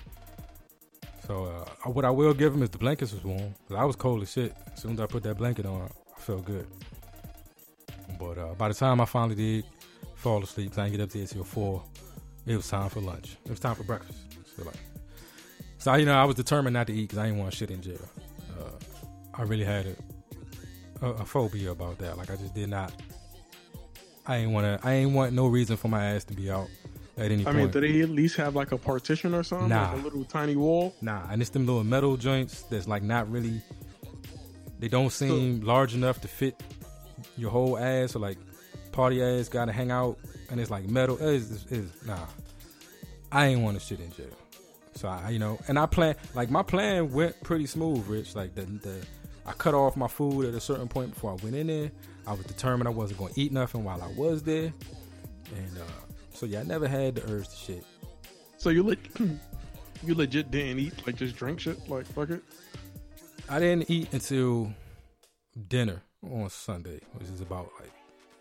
So what I will give him is the blankets was warm. 'Cause I was cold as shit. As soon as I put that blanket on, I felt good. But by the time I finally did fall asleep, 'cause I didn't get up there till 4, it was time for lunch. It was time for breakfast. So you know, I was determined not to eat because I didn't want shit in jail. I really had a phobia about that. Like I just did not. I ain't want no reason for my ass to be out at any point. I mean, do they at least have like a partition or something? Nah. Like a little tiny wall? Nah, and it's them little metal joints that's like not really, they don't seem large enough to fit your whole ass, or like party ass gotta hang out, and it's like metal. Nah. I ain't want to shit in jail. So my plan went pretty smooth, Rich. Like I cut off my food at a certain point before I went in there. I was determined I wasn't going to eat nothing while I was there. And so yeah, I never had the urge to shit. So you legit didn't eat, like just drink shit, like fuck it? I didn't eat until dinner on Sunday, which is about like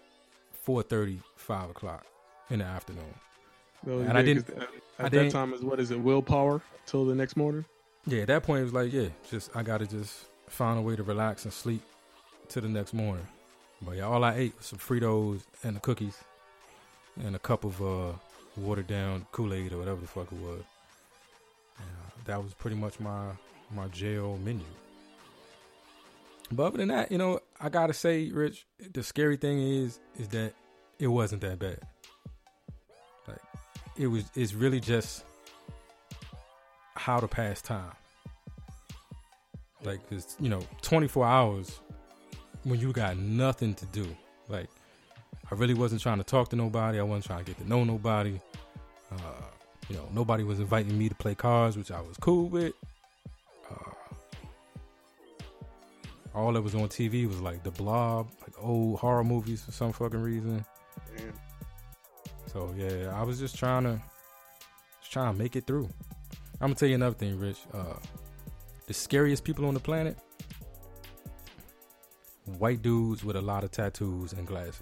4:30, 5 o'clock in the afternoon. No, and I didn't. At that time is what is it? Willpower till the next morning. Yeah, at that point it was like, yeah, I gotta just find a way to relax and sleep till the next morning. But yeah, all I ate was some Fritos and the cookies and a cup of watered down Kool-Aid or whatever the fuck it was. That was pretty much my jail menu. But other than that, you know, I gotta say, Rich, the scary thing is that it wasn't that bad. Like it's really just how to pass time. Like, cause, you know, 24 hours when you got nothing to do. Like, I really wasn't trying to talk to nobody. I wasn't trying to get to know nobody. You know, nobody was inviting me to play cards, which I was cool with. All that was on TV was like The Blob, like old horror movies for some fucking reason. Damn. So yeah, I was just trying to make it through. I'm gonna tell you another thing, Rich. The scariest people on the planet, white dudes with a lot of tattoos and glasses.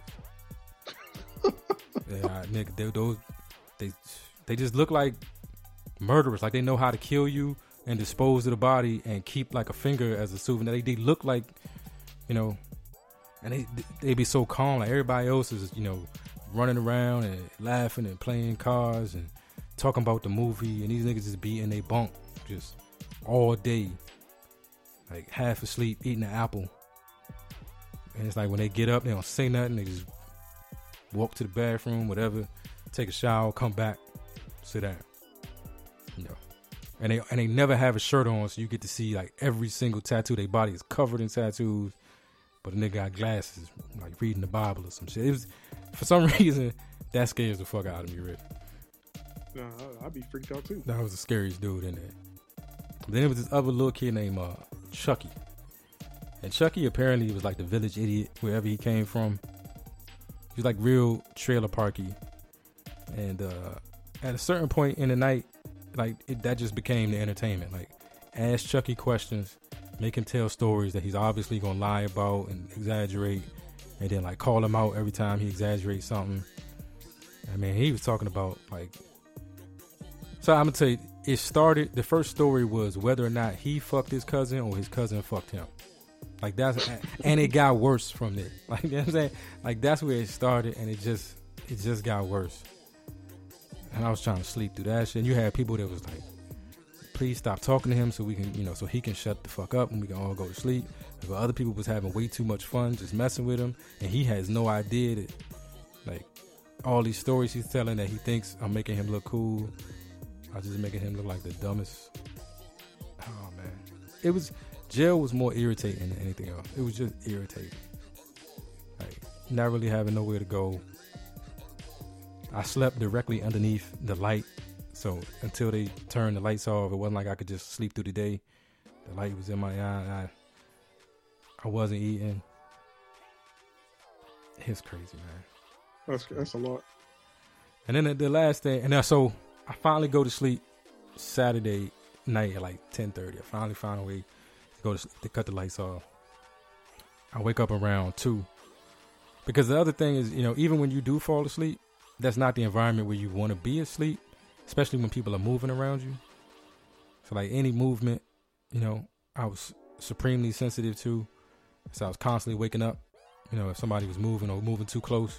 Yeah, nigga, they just look like murderers. Like they know how to kill you and dispose of the body and keep like a finger as a souvenir. They look like, you know, and they be so calm. Like everybody else is, you know, running around and laughing and playing cards and talking about the movie, and these niggas just be in their bunk just all day, like half asleep, eating an apple. And it's like when they get up, they don't say nothing. They just walk to the bathroom, whatever, take a shower, come back, sit down. You know, and they never have a shirt on, so you get to see like every single tattoo. Their body is covered in tattoos, but a nigga got glasses, like reading the Bible or some shit. It was, for some reason, that scares the fuck out of me, Rick. Nah, I'd be freaked out too. That was the scariest dude in there. Then there was this other little kid named Chucky. And Chucky apparently was like the village idiot wherever he came from. He was like real trailer parky. And at a certain point in the night, like that just became the entertainment. Like, ask Chucky questions, make him tell stories that he's obviously gonna lie about and exaggerate, and then like call him out every time he exaggerates something. I mean, he was talking about like. So I'm gonna tell you, it started. The first story was whether or not he fucked his cousin or his cousin fucked him. Like that's, and it got worse from there. Like, you know what I'm saying? Like that's where it started, and it just got worse. And I was trying to sleep through that shit. And you had people that was like, please stop talking to him so we can, so he can shut the fuck up and we can all go to sleep. But other people was having way too much fun just messing with him, and he has no idea that, like, all these stories he's telling that he thinks I'm making him look cool. I just making him look like the dumbest. Oh man, jail was more irritating than anything else. It was just irritating. Like, not really having nowhere to go. I slept directly underneath the light, so until they turned the lights off, it wasn't like I could just sleep through the day. The light was in my eye. I wasn't eating. It's crazy, man. That's a lot. And then the last thing, and so I finally go to sleep Saturday night at like 10:30. I finally find a way to go to sleep, to cut the lights off. I wake up around 2. Because the other thing is, even when you do fall asleep, that's not the environment where you want to be asleep, especially when people are moving around you. So like any movement, I was supremely sensitive to. So I was constantly waking up, if somebody was moving or moving too close,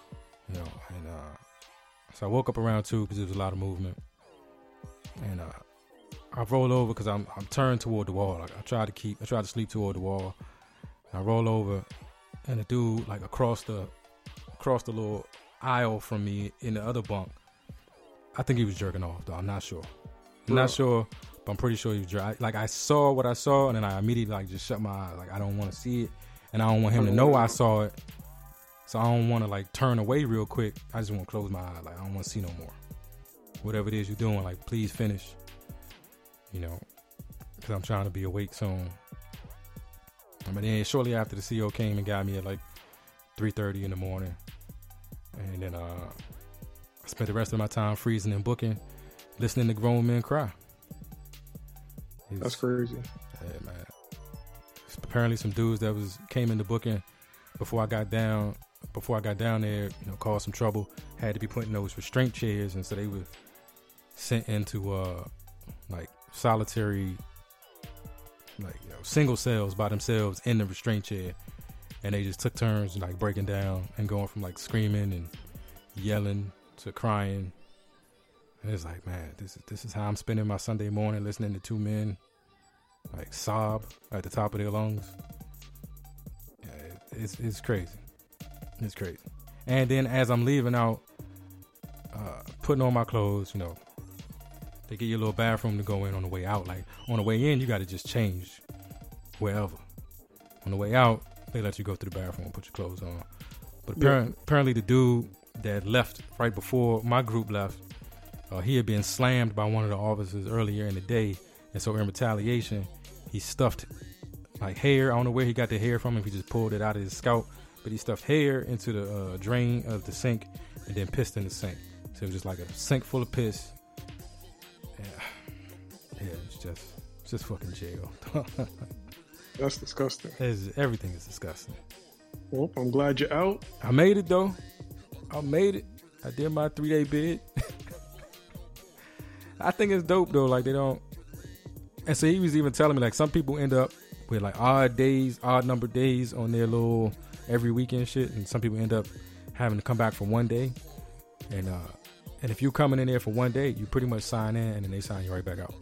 so I woke up around 2 because there was a lot of movement. And I roll over because I'm turned toward the wall. Like, I try to sleep toward the wall. And I roll over, and a dude like across the little aisle from me in the other bunk. I think he was jerking off though. I'm not sure. Not sure, but I'm pretty sure he was jerking. Like, I saw what I saw, and then I immediately like just shut my eyes. Like, I don't want to see it, and I don't want him to know I saw it. So I don't want to like turn away real quick. I just want to close my eyes. Like, I don't want to see no more. Whatever it is you're doing, like, please finish. Because I'm trying to be awake soon. But then shortly after, the CO came and got me at like 3:30 in the morning. And then I spent the rest of my time freezing and booking, listening to grown men cry. That's crazy. Yeah, man. Apparently some dudes that came into booking before I got down there, caused some trouble, had to be put in those restraint chairs, and so they were sent into like solitary, like, single cells by themselves in the restraint chair, and they just took turns like breaking down and going from like screaming and yelling to crying. And it's like, man, this is how I'm spending my Sunday morning, listening to 2 men like sob at the top of their lungs. Yeah, it's crazy. It's crazy. And then as I'm leaving out, putting on my clothes, they give you a little bathroom to go in on the way out. Like, on the way in, you got to just change wherever. On the way out, they let you go to the bathroom and put your clothes on. But apparently the dude that left right before my group left, he had been slammed by one of the officers earlier in the day. And so in retaliation, he stuffed like hair. I don't know where he got the hair from, if he just pulled it out of his scalp. But he stuffed hair into the drain of the sink and then pissed in the sink. So it was just like a sink full of piss. Yeah, it's just fucking jail. That's disgusting. Everything is disgusting. Well, I'm glad you're out. I made it though. I made it. I did my 3-day bid. I think it's dope though. Like, they don't. And so he was even telling me, like, some people end up with like odd number days on their little every weekend shit, and some people end up having to come back for 1 day. And if you're coming in there for 1 day, you pretty much sign in, and then they sign you right back out.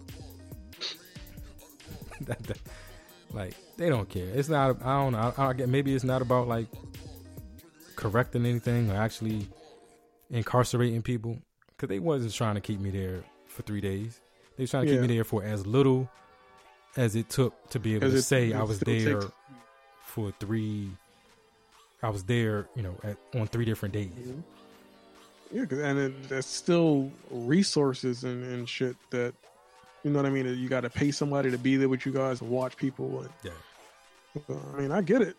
Like, they don't care. It's not. I don't know. I get, maybe it's not about like correcting anything or actually incarcerating people, because they wasn't trying to keep me there for 3 days. They were trying to keep me there for as little as it took to be able to say I was there for 3. I was there, you know, on 3 different days. Mm-hmm. Yeah, there's still resources and shit that, you know what I mean? You got to pay somebody to be there with you guys and watch people. And, Yeah. I mean, I get it.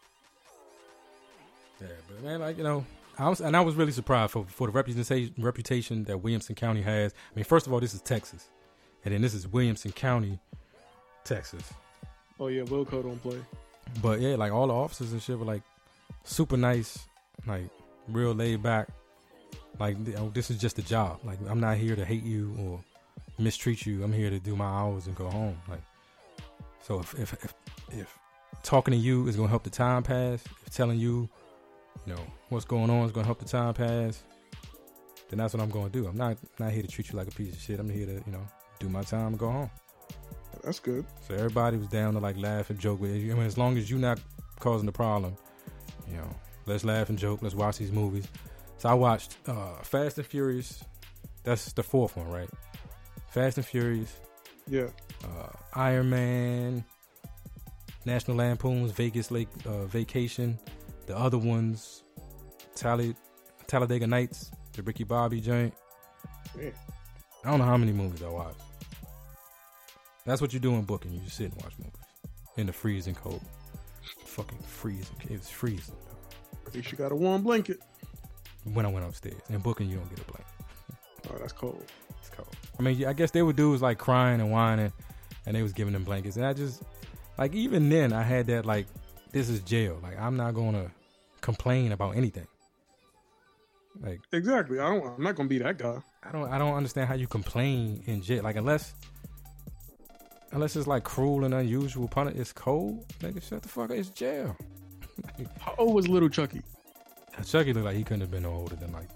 Yeah, but man, like, you know, I was really surprised for the reputation that Williamson County has. I mean, first of all, this is Texas, and then this is Williamson County, Texas. Oh yeah, Wilco don't play. But yeah, like all the officers and shit were like super nice, like real laid back. Like, you know, this is just a job. Like, I'm not here to hate you or mistreat you. I'm here to do my hours and go home. Like, so if talking to you is gonna help the time pass, if telling you, you know, what's going on is gonna help the time pass, then that's what I'm gonna do. I'm not here to treat you like a piece of shit. I'm here to, you know, do my time and go home. That's good. So everybody was down to like laugh and joke with you. I mean, as long as you're not causing the problem, you know, let's laugh and joke. Let's watch these movies. So I watched Fast and Furious. That's the 4th one, right? Fast and Furious. Yeah. Iron Man. National Lampoon's Vegas Lake Vacation. The other ones, Talladega Nights, the Ricky Bobby joint. Yeah. I don't know how many movies I watched. That's what you do in booking. You just sit and watch movies in the freezing cold. Fucking freezing. It was freezing. At least you got a warm blanket. When I went upstairs. In booking, you don't get a blanket. Oh, that's cold. It's cold. I mean, I guess they would do was like crying and whining, and they was giving them blankets. And I just, like, even then, I had that, like, this is jail. Like, I'm not going to complain about anything. Like, exactly. I'm not going to be that guy. I don't understand how you complain in jail. Like, unless it's like cruel and unusual punishment. It's cold. Nigga, shut the fuck up. It's jail. How old was little Chucky? Chucky looked like he couldn't have been no older than like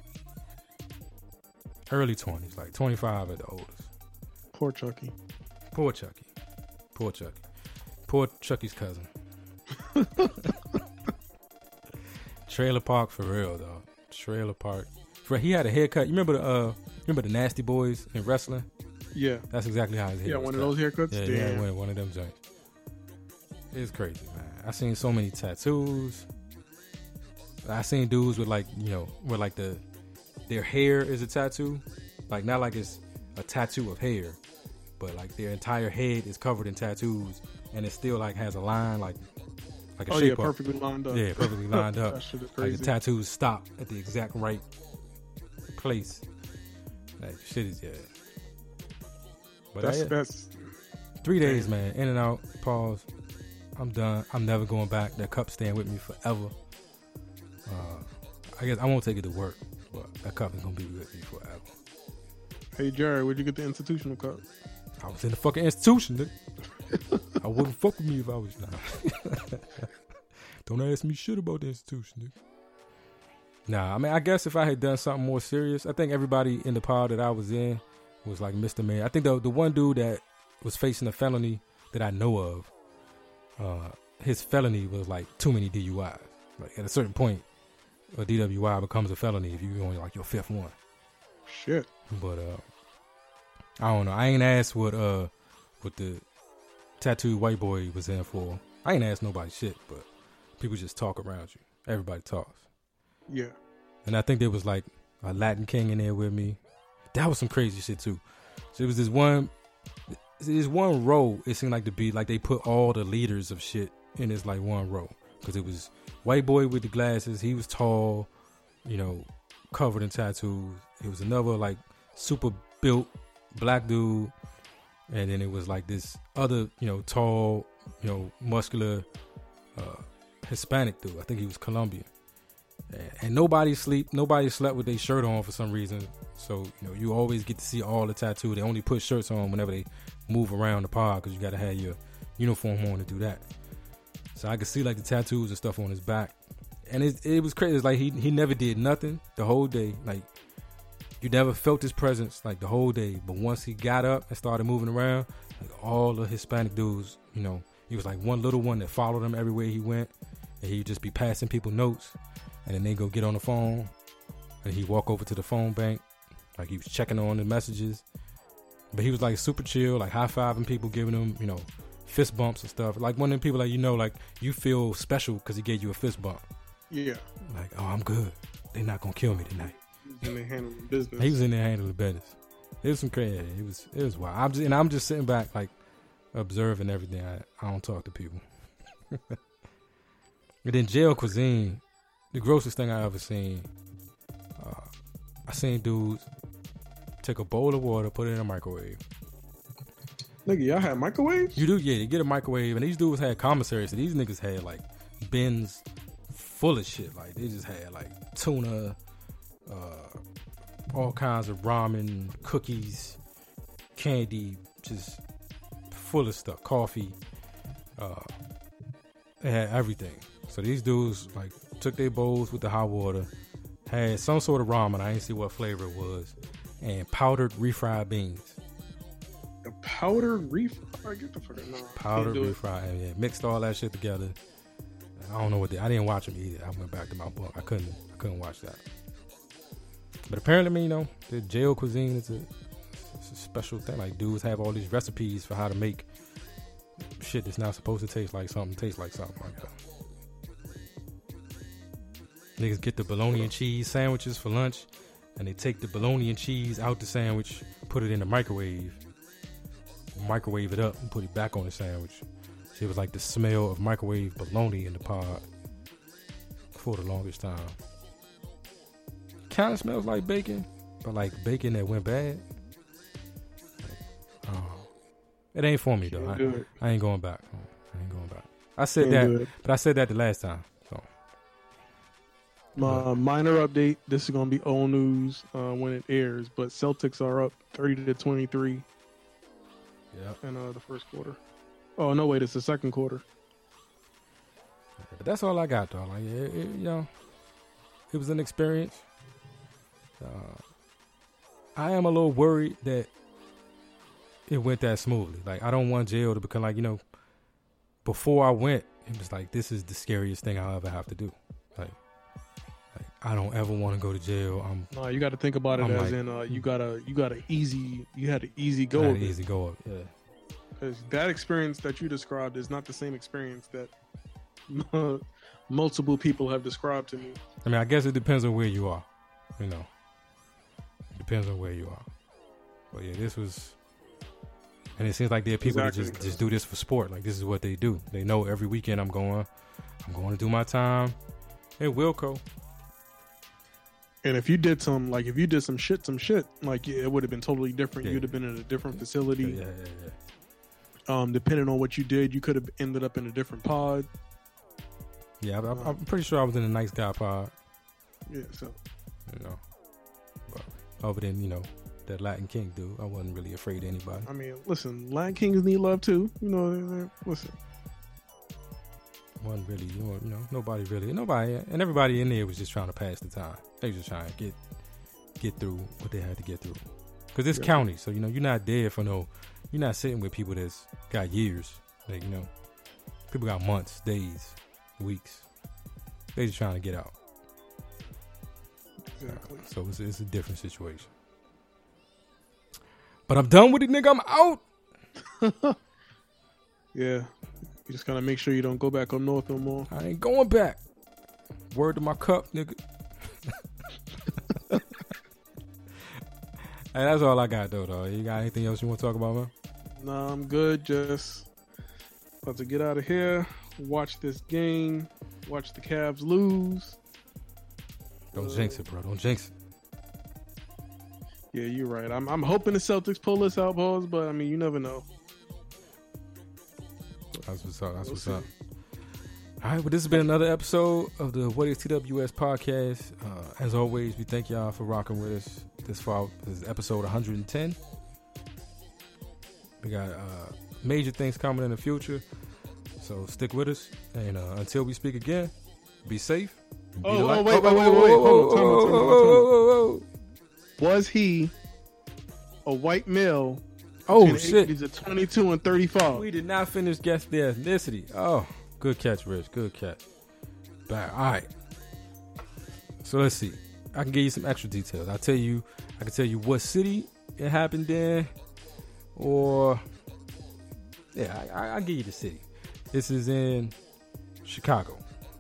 early 20s, like 25 at the oldest. Poor Chucky. Poor Chucky. Poor Chucky. Poor Chucky's cousin. Trailer Park for real, though. Trailer Park. He had a haircut. You remember the Nasty Boys in wrestling? Yeah. That's exactly how his hair was one cut. of those haircuts? Yeah, damn. yeah, one of them joints. It's crazy, man. I seen so many tattoos. I seen dudes with like, you know, where like their hair is a tattoo. Like, not like it's a tattoo of hair, but like their entire head is covered in tattoos, and it still like has a line like a shape up. Perfectly lined up. Yeah, perfectly lined up. That shit is crazy. Like the tattoos stop at the exact right place. Like, shit is, yeah. But that's 3 days, man. In and out. Pause. I'm done. I'm never going back. That cup staying with me forever. I guess I won't take it to work, but that cup is gonna be with me forever. Hey Jerry, where'd you get the institutional cup? I was in the fucking institution, nigga. I wouldn't fuck with me if I was not. Don't ask me shit about the institution, nigga. Nah, I mean, I guess if I had done something more serious, I think everybody in the pod that I was in was like Mr. Man. I think the one dude that was facing a felony that I know of, his felony was like too many DUIs. Like, at a certain point, a DWI becomes a felony if you're only like your 5th one. Shit. But I don't know. I ain't asked what the tattooed white boy was in for. I ain't asked nobody shit, but people just talk around you. Everybody talks. Yeah. And I think there was like a Latin king in there with me. That was some crazy shit too. So it was this one row. It seemed like to be like they put all the leaders of shit in this like one row, because it was white boy with the glasses. He was tall, you know, covered in tattoos. It was another like super built black dude, and then it was like this other, you know, tall, you know, muscular Hispanic dude. I think he was Colombian. And nobody slept with their shirt on for some reason. So, you know, you always get to see all the tattoo. They only put shirts on whenever they move around the pod, because you got to have your uniform on to do that. So I could see like the tattoos and stuff on his back. And it was crazy. It's like he never did nothing the whole day. Like, you never felt his presence like the whole day. But once he got up and started moving around, like all the Hispanic dudes, you know, he was like one little one that followed him everywhere he went. And he'd just be passing people notes. And then they go get on the phone, and he'd walk over to the phone bank, like he was checking on the messages. But he was like super chill, like high-fiving people, giving them, you know, fist bumps and stuff. Like one of them people like, like you feel special because he gave you a fist bump. Yeah. Like, oh, I'm good. They're not gonna kill me tonight. He was in there handling business. He was in there handling business. It was some crazy. It was wild. I'm just sitting back like observing everything. I don't talk to people. And then jail cuisine, the grossest thing I ever seen. I seen dudes take a bowl of water, put it in a microwave. Nigga, y'all had microwaves? You do, yeah. You get a microwave, and these dudes had commissary, so these niggas had like bins full of shit. Like they just had like tuna, all kinds of ramen, cookies, candy, just full of stuff. Coffee. They had everything. So these dudes like took their bowls with the hot water, had some sort of ramen. I didn't see what flavor it was, and powdered refried beans. The powdered refried? Get the fuck out. No, Powdered refried, yeah. Mixed all that shit together. I don't know what I didn't watch them either. I went back to my book. I couldn't watch that. But apparently, the jail cuisine is it's a special thing. Like dudes have all these recipes for how to make shit that's not supposed to taste like something like that. Niggas get the bologna and cheese sandwiches for lunch, and they take the bologna and cheese out the sandwich, put it in the microwave it up, and put it back on the sandwich. So it was like the smell of microwave bologna in the pod for the longest time. Kind of smells like bacon, but like bacon that went bad. It ain't for me though. I ain't going back. I said that, but I said that the last time. So. Minor update. This is gonna be old news when it airs, but Celtics are up 30-23. Yeah. In the first quarter. Oh no, wait! It's the second quarter. Yeah, but that's all I got though. Like it was an experience. I am a little worried that it went that smoothly. Like I don't want jail to become like before I went, it was like this is the scariest thing I'll ever have to do. Like I don't ever want to go to jail. No, you got to think about it as like, in you had an easy go. Yeah. Because that experience that you described is not the same experience that multiple people have described to me. I mean, I guess it depends on where you are. It depends on where you are. But yeah, this was, and it seems like there are people that just do this for sport. Like this is what they do. They know every weekend I'm going to do my time in Wilco. And if you did some shit, like it would have been totally different. Yeah. You'd have been in a different facility. Yeah. Depending on what you did, you could have ended up in a different pod. Yeah, I'm pretty sure I was in a nice guy pod. Yeah, so. But other than, that Latin King dude, I wasn't really afraid of anybody. I mean, listen, Latin Kings need love too. Listen. Wasn't really, nobody, and everybody in there was just trying to pass the time. They were just trying to get through what they had to get through. Because it's county, so, you're not there you're not sitting with people that's got years. Like, people got months, days, weeks. They just trying to get out. Exactly. So it's a different situation. But I'm done with it, nigga. I'm out. Yeah. You just gotta make sure you don't go back up north no more. I ain't going back. Word to my cup, nigga. Hey, that's all I got though. You got anything else you want to talk about, man? Nah, I'm good. Just about to get out of here. Watch this game. Watch the Cavs lose. Don't jinx it, bro. Don't jinx it. Yeah, you're right. I'm hoping the Celtics pull this out, boys, but I mean, you never know. That's what's up. All right, well, this has been another episode of the What is TWS podcast. As always, we thank y'all for rocking with us this far. This is episode 110. We got major things coming in the future, so stick with us. And until we speak again, be safe. Wait. Hold on. Was he a white male? Oh, shit. He's a 22 and 35. We did not finish guess the ethnicity. Oh, good catch, Rich. Good catch. Bad. All right. So let's see. I can give you some extra details. I can tell you what city it happened in, or Yeah, I'll give you the city. This is in Chicago.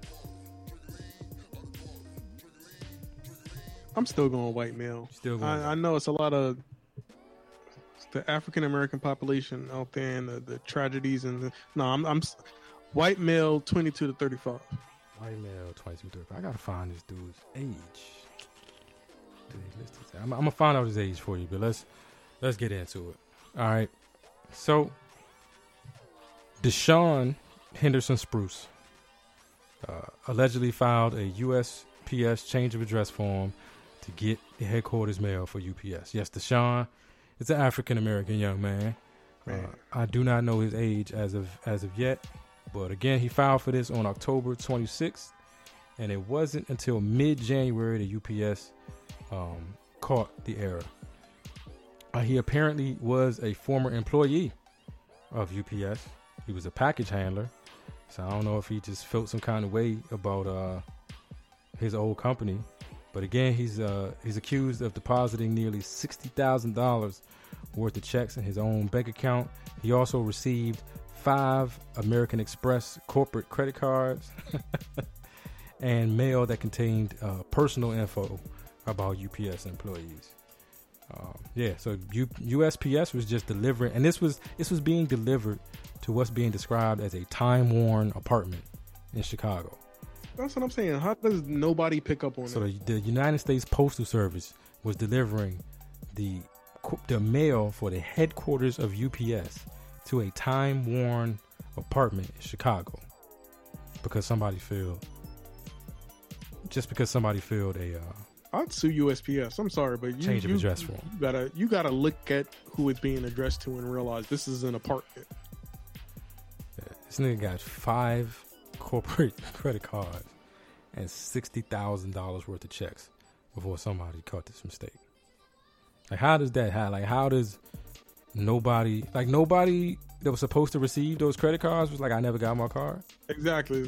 I'm still going white male. Still going I know it's a lot of the African American population out there and the tragedies and I'm white male 22 to 35. White male, 22, 35. I gotta find this dude's age. I'm gonna find out his age for you, but let's get into it. All right. So, Deshaun Henderson Spruce allegedly filed a USPS change of address form to get the headquarters mail for UPS. Yes, Deshaun is an African American young man. I do not know his age as of yet, but again, he filed for this on October 26th, and it wasn't until mid-January that UPS caught the error. He apparently was a former employee of UPS. He was a package handler, so I don't know if he just felt some kind of way about his old company. But again, he's accused of depositing nearly $60,000 worth of checks in his own bank account. He also received 5 American Express corporate credit cards and mail that contained personal info about UPS employees. So USPS was just delivering, and this was being delivered to what's being described as a time-worn apartment in Chicago. That's what I'm saying. How does nobody pick up on So that? the United States Postal Service was delivering the mail for the headquarters of UPS to a time-worn apartment in Chicago because somebody filled a I'd sue USPS. I'm sorry, but change of address form. You gotta look at who it's being addressed to and realize this is an apartment. This nigga got 5 corporate credit cards and $60,000 worth of checks before somebody caught this mistake. Like, how does that happen? Like, how does nobody that was supposed to receive those credit cards was like, I never got my card? Exactly.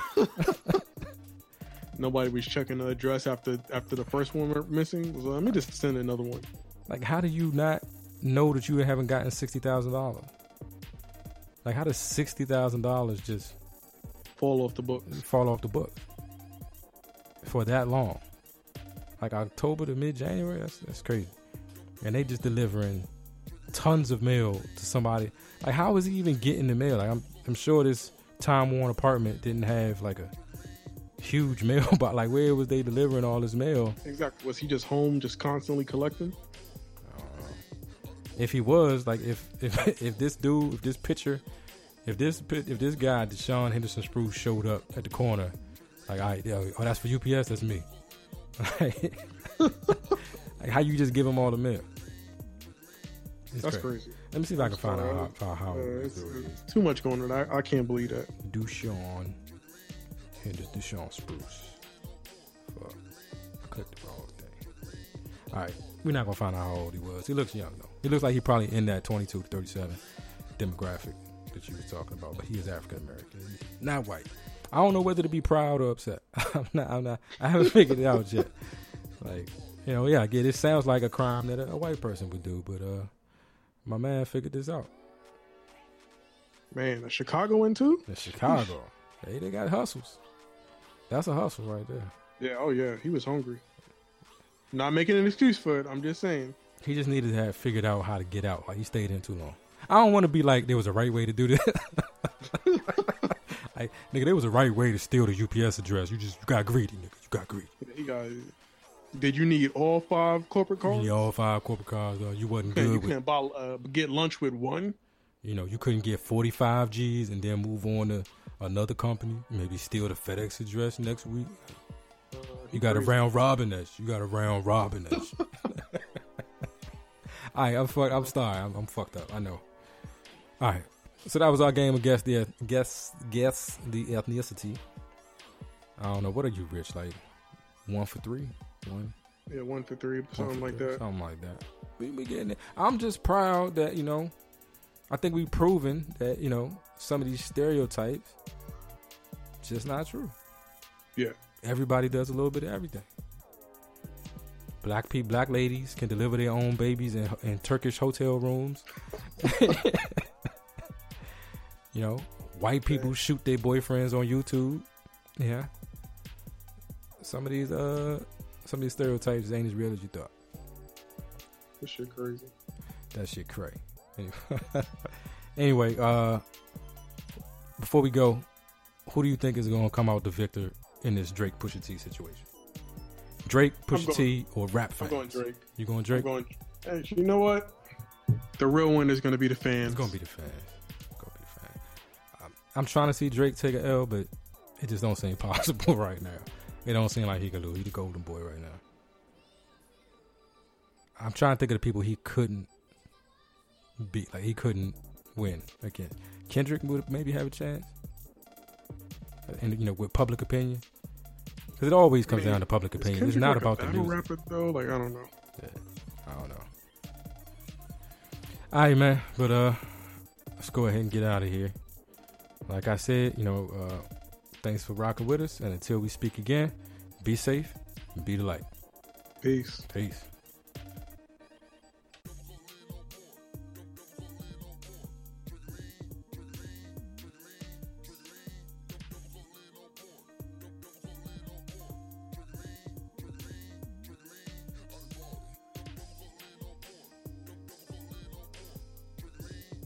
Nobody was checking the address after the first one went missing. So let me just send another one. Like, how do you not know that you haven't gotten $60,000? Like, how does $60,000 just fall off the book for that long? Like October to mid-January, that's crazy. And they just delivering tons of mail to somebody. Like, how is he even getting the mail? Like, I'm sure this time-worn apartment didn't have like a huge mail box. Like, where was they delivering all this mail? Exactly. Was he just home, just constantly collecting? If he was, like, if this guy, Deshaun Henderson Spruce, showed up at the corner, like, all right, that's for UPS, that's me. Like, how you just give him all the mail? That's crazy. Let me see if I can find out how it's too much going on. I can't believe that. Deshaun Spruce. Fuck. I clicked the wrong thing. All right. We're not going to find out how old he was. He looks young, though. He looks like he's probably in that 22 to 37 demographic that you were talking about, but he is African American. He's not white. I don't know whether to be proud or upset. I'm not. I haven't figured it out yet. Like, yeah, I get it. Sounds like a crime that a white person would do, but my man figured this out. Man, a Chicagoan too? In Chicago. Hey, they got hustles. That's a hustle right there. Yeah, oh yeah, he was hungry. Not making an excuse for it. I'm just saying. He just needed to have figured out how to get out. Like, he stayed in too long. I don't want to be like there was a right way to do this. Like, nigga, there was a right way to steal the UPS address. You got greedy, nigga. You got greedy. Did you need all 5 corporate cards? You need all 5 corporate cards, though. You wasn't good. You couldn't get lunch with one? You couldn't get 45 G's and then move on to another company. Maybe steal the FedEx address next week. You got to round robin that. All right, I'm sorry. I'm fucked up. I know. All right. So that was our game of guess the ethnicity. I don't know. What are you, Rich? Like 1 for 3? 1? Yeah, 1 for 3. Something like that. Something like that. We getting it. I'm just proud that, I think we've proven that, some of these stereotypes just not true. Yeah. Everybody does a little bit of everything. Black ladies can deliver their own babies in Turkish hotel rooms. You know, white people shoot their boyfriends on YouTube. Yeah. Some of these stereotypes ain't as real as you thought. This shit crazy. That shit cray. Anyway, before we go, who do you think is gonna come out the victor in this Drake Pusha T situation? Drake, Pusha T, or rap fans? I'm going Drake. You going Drake? Hey, you know what? The real one is gonna be the fans. It's gonna be the fans. I'm trying to see Drake take an L, but it just don't seem possible right now. It don't seem like he can lose. He's the golden boy right now. I'm trying to think of the people he couldn't beat. Like, he couldn't win again. Kendrick would maybe have a chance. And, you know, with public opinion. Because it always comes down to public opinion. It's not about the music. Rapper, though? Like, I don't know. Yeah, I don't know. All right, man. But let's go ahead and get out of here. Like I said, you know, thanks for rocking with us. And until we speak again, be safe and be the light. Peace. Peace.